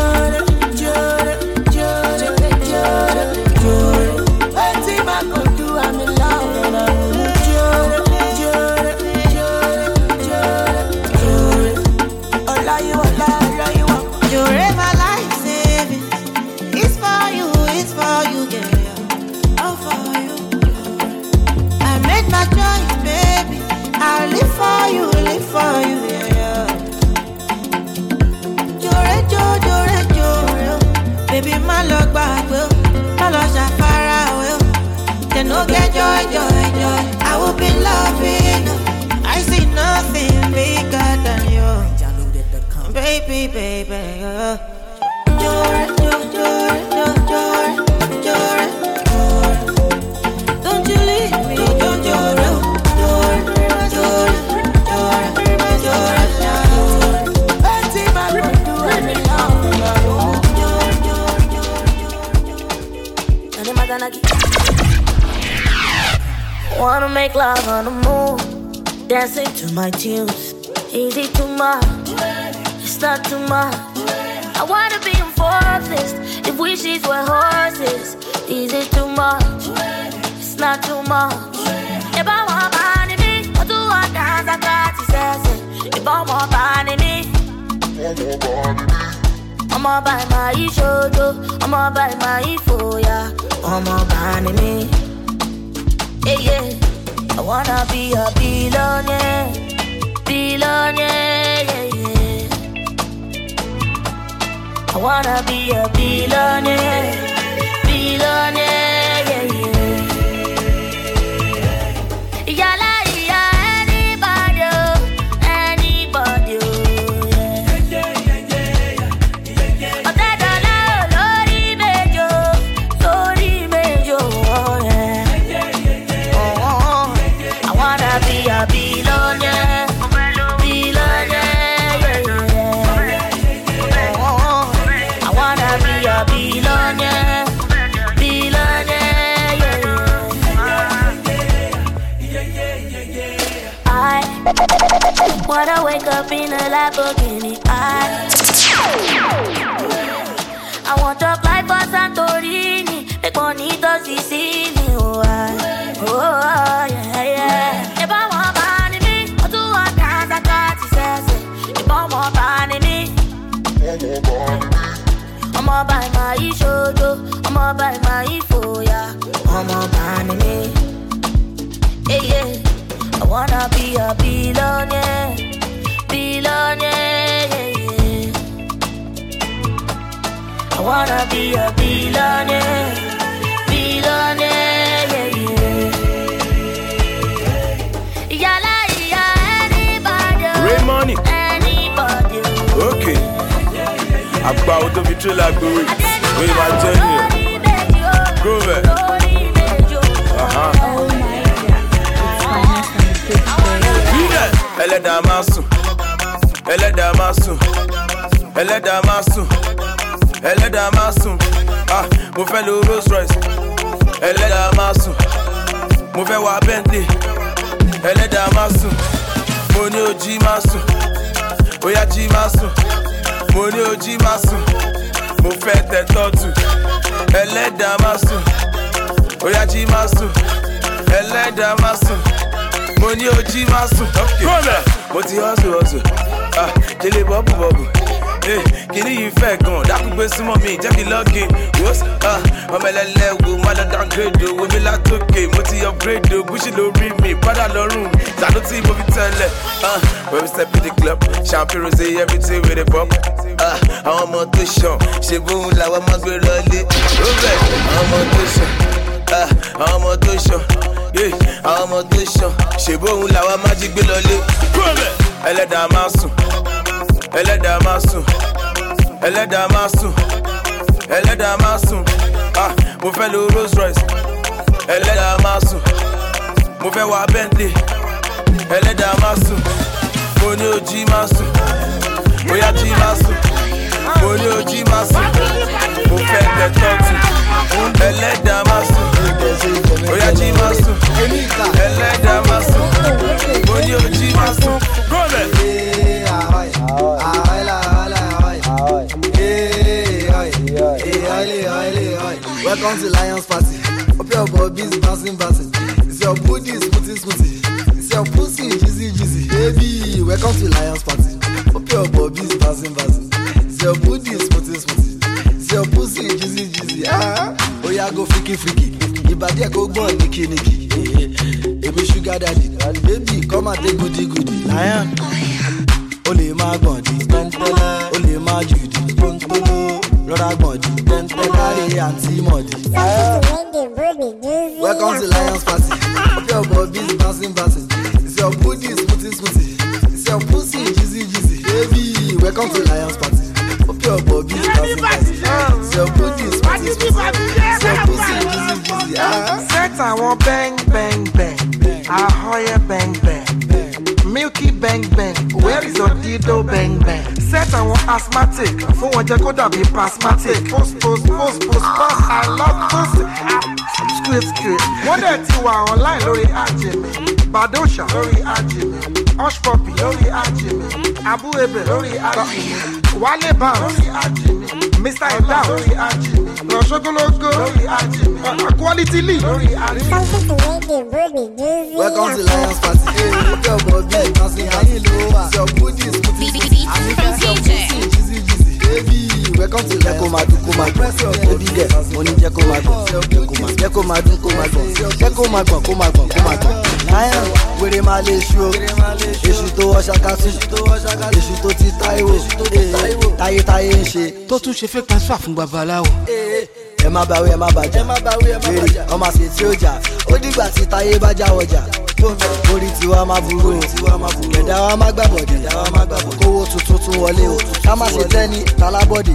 Baby, my luck back will, my loss are far away. They no get joy, joy, joy. I will be loving. I see nothing bigger than you, baby, baby. Joy, joy, joy, joy, joy, joy. Don't you leave me, joy, joy, joy, joy, joy, joy. Anything I can do, I'm in love. Wanna make love on the moon, dancing to my tunes. Easy too much, it's not too much. I wanna be enforced, if wishes were horses. Easy too much, it's not too much. If I want money, me, I do want dance, I got to say. If I want money, me, I'ma buy my shoulder, I'ma buy my foya, I'ma buy me. Yeah, yeah. I wanna be a billionaire, billionaire, yeah, yeah. I wanna be a billionaire, billionaire, yeah, yeah. Yala, yeah, anybody, anybody, yeah. Oh, that dollar, lorry, major, lorry, major, oh, yeah. Be a billionaire, billionaire, yeah, yeah. Oh, I wanna be a billionaire, billionaire, yeah. I wanna wake up in a Lamborghini. I I want to fly for Santorini, make money to Sicily. Oh, I, oh, yeah, yeah. If I want money, me, I do want dance, I got to say. If I want money, me, I'ma buy my shoulder, I'ma buy my foya, I'ma buy me. Yeah, yeah. I wanna be a billionaire, billionaire, yeah, yeah. I wanna be a billionaire, billionaire, yeah, yeah. Yala, yeah, anybody, Ray Money, anybody. Okay. About the vitriol like the week. We might tell you. Groove it. Uh-huh. Elle est d'Amasu, elle est d'Amasu, elle est d'Amasu, elle est d'Amasu. Ah, mon fait le Rolls Royce. Elle est d'Amasu, mon fait wa Bentley. ẹlẹ́dàá máa sùn. Mo ní o jí máa sùn, bóyá jí máa sùn. Mo ní o jí máa sùn, mo fẹ́ tẹ̀ tọ́tù. Ẹlẹ́dàá máa sùn, bóyá jí máa sùn. Ẹlẹ́dàá máa sùn, mo ní o jí máa sùn. Mo ti hustle hustle, ah, délé bọ́bù bọ́bù. Kìnní yìí fẹ́ gan, dákúgbé súnmọ́ mi, jẹ́ kí lọ́ọ̀gì. Ọmọ ẹlẹ́lẹ́ wo má lọ downgrade o, wo mi látòkè, mo ti upgrade o, Gucci lórí mi, padà lọ́rùn mi, ṣàánú tí mo fi tẹ́lẹ̀. When we step in the club, champagne rosé, everything with a pop. Àwọn ọmọ tó ṣàn, ṣe bóun làwọn máa gbé lọlé. Ó bẹ̀, àwọn ọmọ tó ṣàn, àwọn ọmọ tó ṣàn, àwọn ọmọ tó ṣàn, ṣe bóun làwọn máa jí gbé lọlé. Ẹlẹ́dàá máa sùn. Ẹlẹ́dàá máa sùn, ẹlẹ́dàá máa sùn, ẹlẹ́dàá máa sùn. Ah, mo fẹ́ lo Rolls Royce. Ẹlẹ́dàá máa sùn, mo fẹ́ wá Bentley. Ẹlẹ́dàá máa sùn, mo ní o jí máa sùn, bóyá jí máa sùn. Mo ní o jí máa sùn, mo fẹ́ tẹ̀ tọ́tù. Ẹlẹ́dàá máa sùn, bóyá jí máa sùn. Ẹlẹ́dàá máa sùn, mo ní o jí máa sùn. Welcome to Lions Party. Hope your bobby's bouncing, bouncing. It's your booty smoothie, smoothie. It's your pussy jizzy, jizzy. Baby, welcome to Lions Party. Hope your bobby's bouncing, bouncing. It's your booty smoothie, smoothie. It's your pussy jizzy, jizzy. Ah, oh yeah, go freaky, freaky. Ibadi go go niki, niki. Baby sugar daddy, baby come and take goody, goody. Lion. Ole ma gbọ̀ndì tẹ́ntẹ́lẹ́, ole ma jùdì pọ́ńpọ́lọ́, lọ́ra gbọ̀ndì tẹ́ntẹ́lẹ́ àǹtí mọ̀dì. Welcome to Lions Party. Hope your bobby's bouncing, bouncing. It's your booty smoothie, smoothie. It's your pussy jizzy, jizzy. Baby, welcome to Lions Party. Hope your bobby's bouncing, bouncing. It's your booty smoothie, smoothie. It's your pussy jizzy, jizzy. Ah. Set I want bang, bang, bang. Ahoy, bang, bang. Milky bang bang, where is your dido bang bang? Set I want asthmatic, for one jacoda be asthmatic. Post, post, post, post, post, I love pussy. Straight, straight. One day you are online, Lori Ajimi. Badosha, Lori Ajimi. Hush Puppy, Lori Ajimi. Abu Ebe, Lori Ajimi. Wale Bam, Lori Ajimi. Mister Eda, Lori Ajimi. Roshogologo, Lori Ajimi. Quality Lee, Lori Ajimi. Welcome to Lions Party. Hey, look your body, dancing, dancing low. Your booty is putting, putting. I mean, that's your pussy, jizzy, jizzy. Baby, welcome to Lions Party. Press your body there. Money, Jacko Madon. Jacko Madon, Jacko Madon. Jacko Madon, Jacko Madon, Jacko Madon. Lion, wèrè máa lè ṣú o. Èṣù tó wọ ṣàkàtú. Èṣù tó ti táíwò. Táyé táyé ń ṣe. Tó tún ṣe fẹ́ pàṣẹ fún babaláwo. Ẹ má báwí, ẹ má bàjẹ́. Wèrè ọmọ àṣẹ tí ó jà. Ó dìgbà tí táyé bá já wọjà. Orí tiwa máa burú o. Ẹ̀dá wa má gbàbọ̀dé. Kówó tuntun tún wọlé o. Ká má ṣe tẹ́ ní talábọ́dì.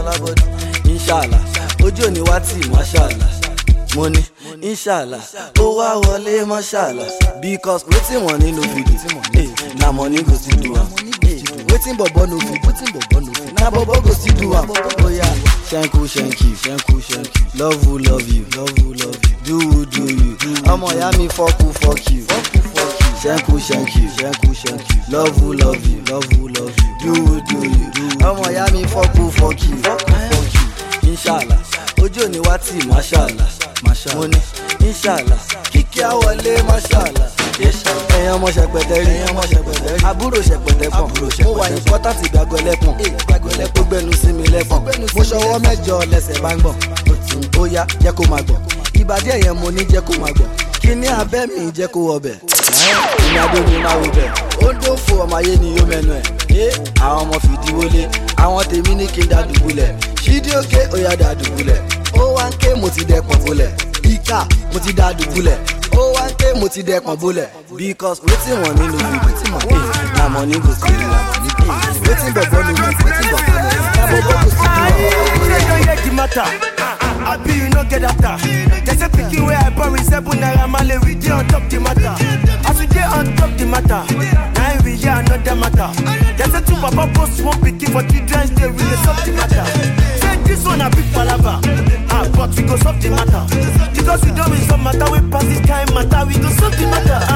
Inṣàlá, ojú òní wá tì máṣàlá. Mo ní inṣàlá, ó wá wọlé máṣàlá. Because wetin wọ́n nínú fìdí. Na money go still do am. Wetin bọ̀bọ̀ no fit. Na bọ̀bọ̀ go still do am. Oya, ṣẹ́ńkù ṣẹ́ńkì, ṣẹ́ńkù ṣẹ́ńkì. Love who love you, love who love you. Do who do you. Ọmọ ìyá mi fuck who fuck you. Ṣẹ́ńkù ṣẹ́ńkì, ṣẹ́ńkù ṣẹ́ńkì. Love who love you, love who love you. Do who do you. Ọmọ ìyá mi fuck who fuck you. Inṣàlá, ojú òní wá tì máṣàlá. Mo ní inṣàlá, kíkí àwọlé máṣàlá. Ẹ̀yin ọmọ ṣẹpẹtẹ rí, àbúrò ṣẹpẹtẹ pọ̀. Mo wà important ìgbàgbọ́ ẹlẹ́pọ̀n. Ó gbẹnu sí mi lẹ́fọ̀n. Mo ṣọwọ́ mẹ́jọ lẹ́sẹ̀ bá ń gbọ̀n. Ó yá jẹ́ kó máa gbọ̀n. Ìbàdí ẹ̀yẹ mo ní jẹ́ kó máa gbọ̀n. Kíní abẹ́ mi jẹ́ kó wọbẹ̀. Ìyàdó mi máa wù bẹ̀. Ó dófo ọmọ ayé ni yóò mẹ́nu ẹ̀. Àwọn ọmọ fìdí wọlé. Àwọn tèmi ní kí n dá dùbúlẹ̀. Ṣídí òkè ó yá dá dùbúlẹ̀. Ó wá ń ké mo ti dẹ́pọ̀ bólẹ̀. Ìkà mo ti dá dùbúlẹ̀. Ó wá ń ké mo ti dẹ́pọ̀ bólẹ̀. Because wetin wọ́n nínú fìdí. Na money go still do am. Wetin bọ̀bọ̀ no fit, wetin bọ̀bọ̀ no fit. Na bọ̀bọ̀ go still do am. You don't hear the matter. Abi you no get after. They say pikin wey I born with seven naira male we dey on top the matter. As we dey on top the matter, now we hear another matter. They say two papa post one pikin for children's day we dey solve the matter. Say this one a big palava, ah but we go solve the matter. Because we don't resolve matter we pass this kind matter we go solve the matter. Ah.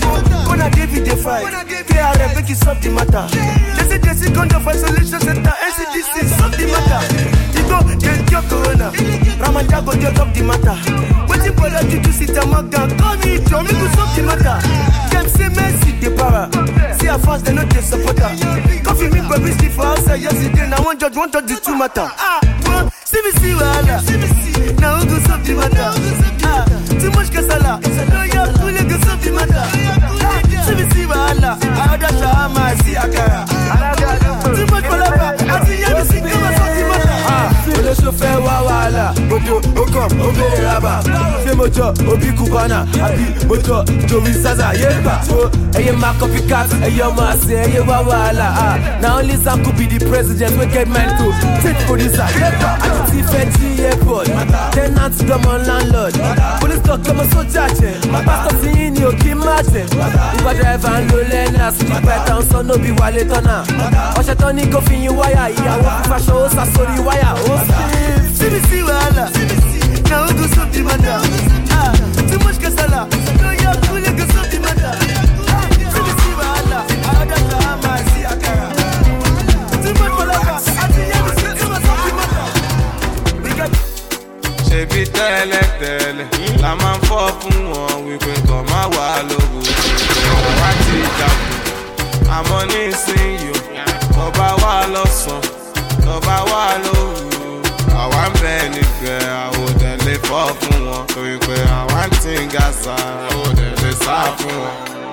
When I David the fight, K R M make it solve the matter. They say they see condom for isolation center, N C D C solve the matter. You go, they cure corona, Ramadan go they solve the matter. Waiting for that you to sit and mark down, call me, John, me go solve the matter. Them say Messi the power, see how fast they know they support her. Coffee me baby sleep for outside yesterday, now one judge, one judge the two matter. Ah, one, see me see wahala, now who go solve the matter? Ah, too much kasala, no you cool, go solve the matter. See me see wahala, I order shawarma, I see akara. Too much palava, I see you see come and solve the matter. Ah, ole chauffeur wa wahala, moto, okom, obere raba. Fais moto, obi kubana, abi moto, Joey Zaza, yeba. So, eye ma copycat, eye ma say, eye wa wahala. Ah, now only Sam could be the president, we get man to take producer, yeba. I see Fenty airport, tenants come on landlord. Police talk come on soldier, pastor seeing you, keep matching. Uber driver and low learners, keep right down, so no be wallet on her. Oshatoni go fin you wire, yeah, walk fashion, oh, sorry wire, oh, see me see wahala, now go solve the matter. Ah, too much kasala, no you cool, go solve the matter. See me see wahala, I order shawarma, I see akara. Too much palava, I see you see come and solve the matter. We got. Ṣebí tẹ́lẹ̀ tẹ́lẹ̀ la máa ń fọ́ fún wọn wípé kàn má wà lógo ìwọ̀n wá ti dàgbù àmọ́ nísìnyí lọ́ba wà lọ́sàn lọ́ba wà lóru àwa ń bẹ nígbẹ́ àwòdẹ̀ lè fọ́ fún wọn torí pé àwa ń tí ń ga sa àwòdẹ̀ lè sá fún wọn.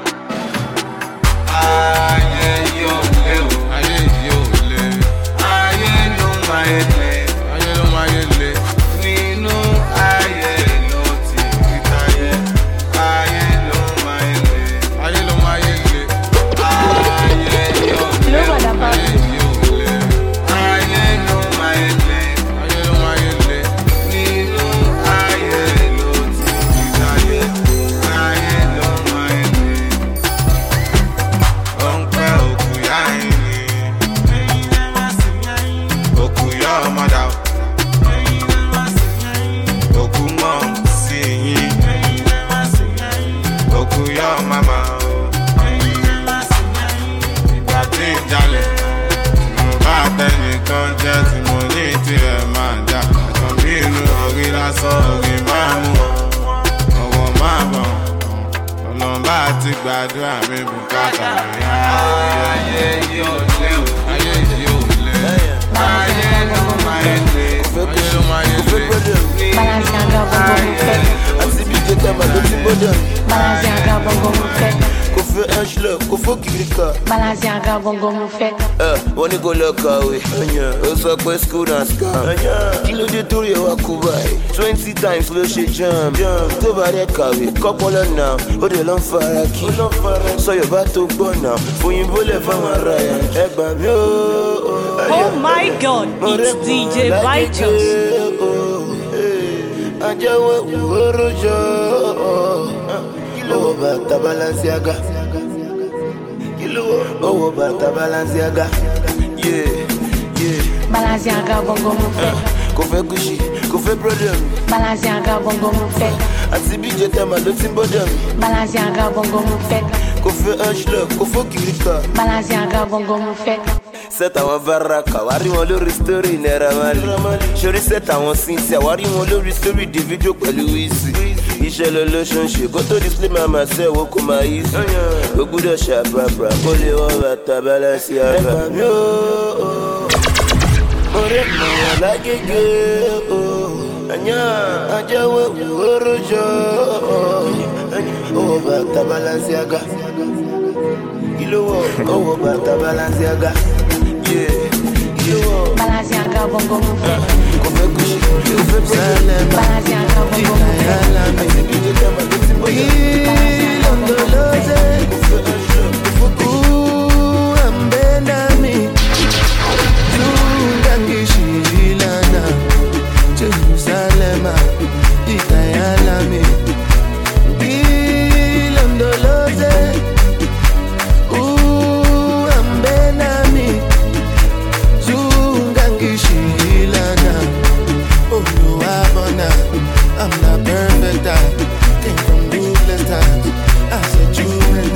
Ayé yóò lé o, ayé yóò lé, ayé ló máa yé lé, ayé ló máa yé lé. Nínú ayé ló ti rí táyé, ayé ló máa yé lé, ayé ló máa yé lé, ayé yóò lé, ayé yóò lé, ayé ló máa yé lé, ayé ló máa yé lé. Nínú ayé ló ti rí táyé, ayé ló máa yé lé. Ó ń pẹ́ òkú yá ẹ̀yìn, òkú yá ọmọdé. Mama, ìgbà tí ń jalè, mo bá tẹnìkan jẹ́ tí mo ní tirẹ̀ máa dà. Àtàn bí inú orí lásán orí máa mú ọwọ́ máa bọ̀. Ọlọ́mbà ti gbàdúrà mi bùkátà mi. Ayé yóò lé o, ayé yóò lé, ayé ló máa yé lé, ayé ló máa yé lé. Àti bí jẹ́ kẹ́mà ló ti gbọ́dọ̀ mi. Balanciaga bongo mo fẹ́. Kò fẹ́ Angela, kò fọ́ kìrìkà. Balanciaga bongo mo fẹ́. Ẹ wọ́n ní kò lọ kàwé. Ó sọ pé school and scam. Kí ló dé torí ẹ̀ wá kú báyìí? Twenty times ló ṣe jam. Tó bá rẹ̀ kàwé, kọ́pọ̀ lọ́nà. Ó dẹ̀ lọ́ ń fara kí. Sọ Yorùbá tó gbọ́ náà. Òyìnbó lẹ̀ fáwọn ará ẹ̀. Ẹ gbà mí ó. Oh my God, it's D J Righteous. Ajawe uorojo, oh bata Balenciaga, oh bata Balenciaga, yeah, yeah. Balenciaga bongo mo fẹ́. Kò fẹ́ Gucci, kò fẹ́ problem. Balenciaga bongo mo fẹ́. Àti bí jẹ́ tẹ́mà ló ti ń bọ́dọ̀ mi. Balenciaga bongo mo fẹ́. Kò fẹ́ Angela, kò fọ́ kìrìkà. Balenciaga bongo mo fẹ́. Set àwọn varaka, wá rí wọn lórí story Naira Marley. Ṣorí set àwọn Cynthia, wá rí wọn lórí story Davido pẹ̀lú Wizzy. Iṣẹ́ lọ ló ṣe ń ṣe, kó tó display máa máa ṣe wo kó máa yí sí. Ó gbúdọ̀ ṣàpàpà, kó lè wọ́n bàtà Balenciaga. Ẹ̀fà mi ó, mo rí mọ̀yàn lágége ó. Ẹ̀yà ajáwé òwúrọ̀ jọ ó bàtà Balenciaga. Oh, bata Balenciaga, yeah, yeah. Balenciaga bongo mo fẹ́. Kò fẹ́ Gucci, kò fẹ́ problem. Balenciaga bongo mo fẹ́. Àti bí jẹ́ kẹ́mà ló ti bọ́ yá. Balenciaga bongo mo fẹ́. Ooh, ambena mi, tungangishilana, Jerusalem, Itayalami, Ilondoloze. I'm not perfect, I came from ruthless times. I said you and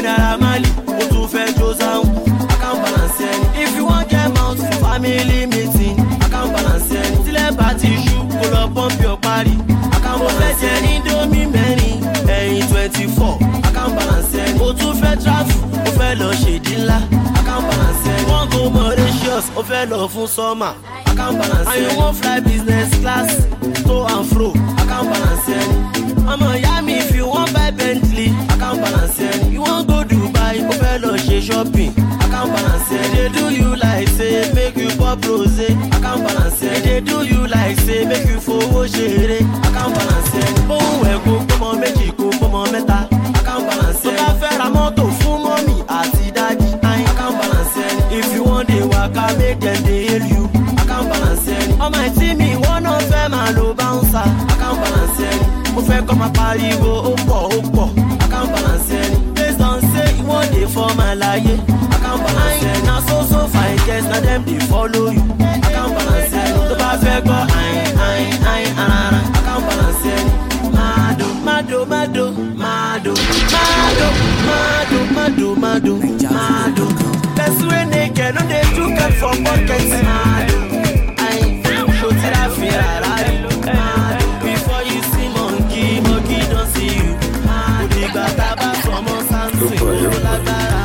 Naira Marley, o tún fẹ́ jó sound. I can't balance any. If you want get mouth for family meeting, I can't balance any. Tílẹ̀ bá ti ṣú, kó lọ pump your party. I can't balance any. Indomie mẹ́rin, ẹ̀yìn twenty-four. I can't balance any. O tún fẹ́ travel, o fẹ́ lọ ṣèdí ńlá. I can't balance any. Wọ́n go Mauritius, o fẹ́ lọ fún summer. I can't balance any. And you wan fly business class, to and fro. I can't balance any. Ọmọ ìyá mi, if you wan buy Bentley, I can't balance any. You wan go Dubai, o fẹ́ lọ ṣe shopping. I can't balance any. They do you like say make you pop rosé. I can't balance any. They do you like say make you fowó ṣeré. I can't balance any. Bóun ẹ̀ kó pọ́mọ méjì kó pọ́mọ mẹ́ta. I can't balance any. Tó bá fẹ́ ra mọ́tò fún mọ́mì àti dájí. I can't balance any. If you wan dey waka make dem dey hail you. I can't balance any. Ọmọ ẹtí mi wọ́n náà fẹ́ máa lo bouncer. I can't balance any. Mo fẹ́ kọ́ máa pariwo ó pọ̀ ó pọ̀. I can't balance any. Based on say you wan dey for my láyé. I can't balance any. Na so so fine girls na dem dey follow you. I can't balance any. Tó bá fẹ́ gbọ́ ayin ayin ayin arara. I can't balance any. Mado mado mado mado mado mado mado mado mado. Person wey naked no dey do cat for pocket. Mado ayin ṣo ti ra fi rárá rí. Mado before you see monkey monkey don see you. Mado ìgbà tá a bá sọmọ sáńsì kó lágbára.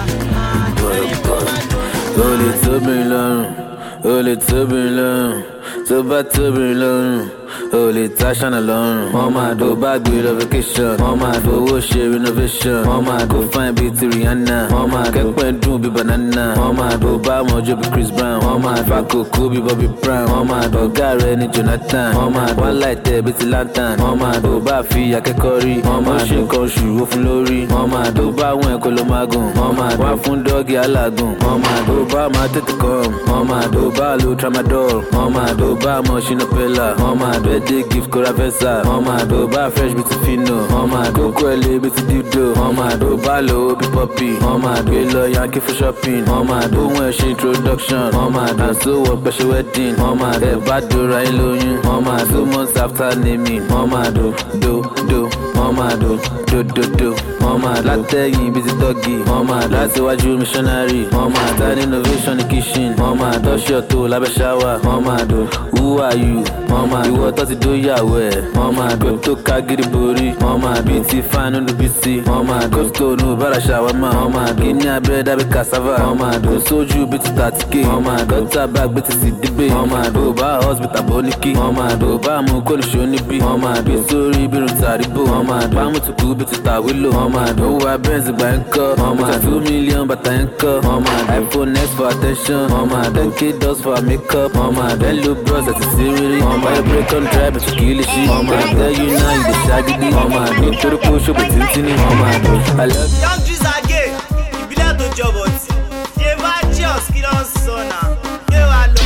Ó lè tóbi lọ́rùn, ó lè tóbi lọ́rùn, tó bá tóbi lọ́rùn. O lè ta ṣáná lọ́rùn. Wọ́n máa do bá gbé lọ vacation. Wọ́n máa do owó ṣe renovation. Wọ́n máa do fine bíi ti Rihanna. Wọ́n máa kẹ́pẹ́ dùn bíi banana. Wọ́n máa do bá mọ̀jọ́ bíi Chris Brown. Wọ́n máa do àkókò bíi Bobby Brown. Wọ́n máa do ọ̀gá rẹ̀ ní Jonathan. Wọ́n máa do wọ́n láìtẹ́ bíi ti lantern. Wọ́n máa do bá fi akẹ́kọ̀ọ́ rí. Wọ́n máa ṣe nǹkan oṣù ó fún lórí. Wọ́n máa do bá àwọn ẹ̀kọ́ ló máa gùn. Wọ́n máa do wá fún dọ́ọ̀gì alágùn. Wọ́n máa do bá máa tètè kọ́m. Wọ́n máa do bá lo tramadol. Wọ́n máa do bá mọ̀ ṣínà pẹ́lá. Wọ́n máa do ẹ̀dẹ́ gift kóra fẹ́sà. Wọ́n máa do bá fresh bíi ti fino. Wọ́n máa do kó ẹlẹ́ bíi ti dildo. Wọ́n máa do bá lo bí pọ́pì. Wọ́n máa do lọ yankee fún shopping. Wọ́n máa do ohun ẹ̀ ṣe introduction. Wọ́n máa do àṣọ wọ pẹ̀ṣẹ̀ wedding. Wọ́n máa do ẹ̀ bá dora ẹ̀ lóyún. Wọ́n máa do months after naming. Wọ́n máa do do do. Wọ́n máa do do do do. Wọ́n máa do látẹ̀yìn bíi ti dọ́gì. Wọ́n máa do láti wájú missionary. Wọ́n máa do innovation ní kitchen. Wọ́n máa do ṣọ́ tó lábẹ́ shower. Wọ́n máa do who are you? Wọ́n máa do ìwọ tó ti dó yàwó ẹ̀. Wọ́n máa do tó ká gidi borí. Wọ́n máa do ti fáánù ló bí sí. Wọ́n máa do stone bára ṣàwámà. Wọ́n máa do kíní abẹ́rẹ́ dábẹ́ cassava. Wọ́n máa do sójú bí ti thirty k. Wọ́n máa do gọ́tà bá gbé ti sì dìbè. Wọ́n máa do bá hospital bó ní kí. Wọ́n máa do bá mú kólùṣó níbí. Wọ́n máa do sórí bírun tàríbò. Wọ́n máa do bá mú tùkú bí ti tàwílò. Wọ́n máa do owó abẹ́rẹ́ gbà ń kọ́. Wọ́n máa do two million bàtà ń kọ́. Wọ́n máa do iPhone X for attention. Wọ́n máa do ten k dollars for makeup. Wọ́n máa do hello bros àti sírírí. Wọ́n máa do break on drive àti kìlì sí. Wọ́n máa tell you now you dey ṣagidi. Wọ́n máa do torí pé ó ṣòbò tíntínní. Wọ́n máa do I love you. Young G's again, ìbílẹ̀ tó jọ̀bọ̀ tí. Ṣé bá Geos kí ló ń sọ náà? Gbé wa lọ.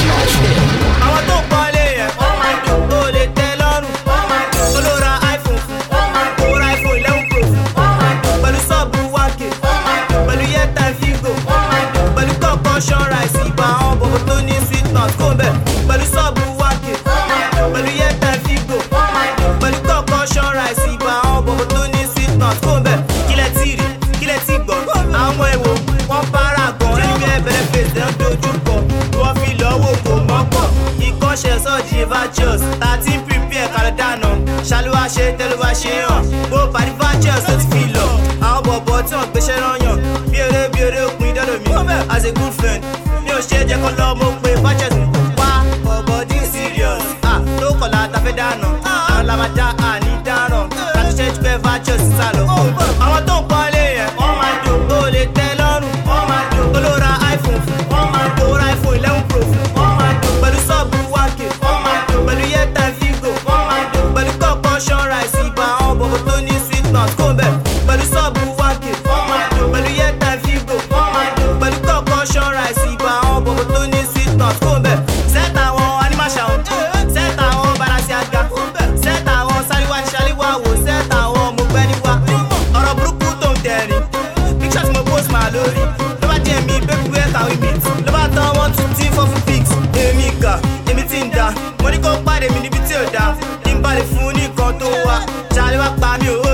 Àwọn tó ń pọ́nlé yẹn, wọ́n máa dùn. O lè tẹ́ lọ́rùn. Wọ́n máa dùn. Olóra iPhone fún. Wọ́n máa dùn. Olóra iPhone eleven Pro fún. Wọ́n máa dùn. Pẹ̀lú sọ́ọ̀bù one K. Wọ́n máa dùn. Pẹ̀lú yẹ́ta Figo. Wọ́n máa dùn. Pẹ̀lú kọ̀ọ̀kan Sunrise ìgbà àwọn bọ̀bọ̀ tó ní sweet nut kó bẹ̀. Pẹ̀lú sọ́ọ̀bù one K. Wọ́n máa dùn. Pẹ̀lú yẹ́ta Figo. Wọ́n máa dùn. Pẹ̀lú kọ̀ọ̀kan Sunrise ìgbà àwọn bọ̀bọ̀ tó ní sweet nut kó bẹ̀. Kílẹ̀ tí rí, kílẹ̀ tí gbọ́. Àwọn èèwọ̀ wọ́n bára gan. Ẹni ẹbẹ̀rẹ̀ fèsì ń dojú kọ. Wọ́n fi lọ́wọ́ kò mọ́pọ̀. Ìkọ́ṣẹ́ sọ́ọ̀jì Evachus. Tàtí ń prepare kàlẹ́ dáná. Ṣàlùwà ṣe tẹ́lúwà ṣe hàn. Bó parí Evachus ló ti fi lọ. Àwọn bọ̀bọ̀ tí wọ́n gbéṣẹ́ rányàn. Bí eré bí eré òpin ìdánwò mi. As a good friend, mi ò ṣe jẹ́ kọ́ lọ́ mo pe Evachus. Wá bọ̀bọ̀ dín serious. Ah, tó kọ̀lá ta fẹ́ dáná. Àwọn làmàdá àní dáná. Láti ṣe jù pé Evachus sálọ. Àwọn tó ń pọ́nlé yẹn, wọ́n máa dùn. O lè tẹ́ lọ́rùn. Wọ́n máa dùn. Olóra iPhone fún. Wọ́n máa dùn. Olóra iPhone eleven Pro fún. Wọ́n máa dùn. Pẹ̀lú sọ́ọ̀bù one K. Wọ́n máa dùn. Pẹ̀lú yẹ́ta Figo. Wọ́n máa dùn. Pẹ̀lú kọ̀ọ̀kan Sunrise ìgbà àwọn bọ̀bọ̀ tó ní sweet nut kó bẹ̀. Pẹ̀lú sọ́ọ̀bù one K. Wọ́n máa dùn. Pẹ̀lú yẹ́ta Figo. Wọ́n máa dùn. Pẹ̀lú kọ̀ọ̀kan Sunrise ìgbà àwọn bọ̀bọ̀ tó ní sweet nut kó bẹ̀. Sẹ́tà àwọn animal sound. Sẹ́tà àwọn barasi aga. Sẹ́tà àwọn sáríwá ṣáríwá wò. Sẹ́tà àwọn mọ̀gbẹ́ni wa. Ọ̀rọ̀ burúkú tó ń tẹ̀rín. Picture tí mo post máa lórí. Ló bá jẹ́ mi baby where can we meet? Ló bá tán one two three four fún pics. Èmi kà, èmi ti ń da. Mo ní kó pàdé mi níbi tí ò da. Kí n bá lè fún ní nǹkan tó wá. Ṣàlẹ́ wá pa mí o.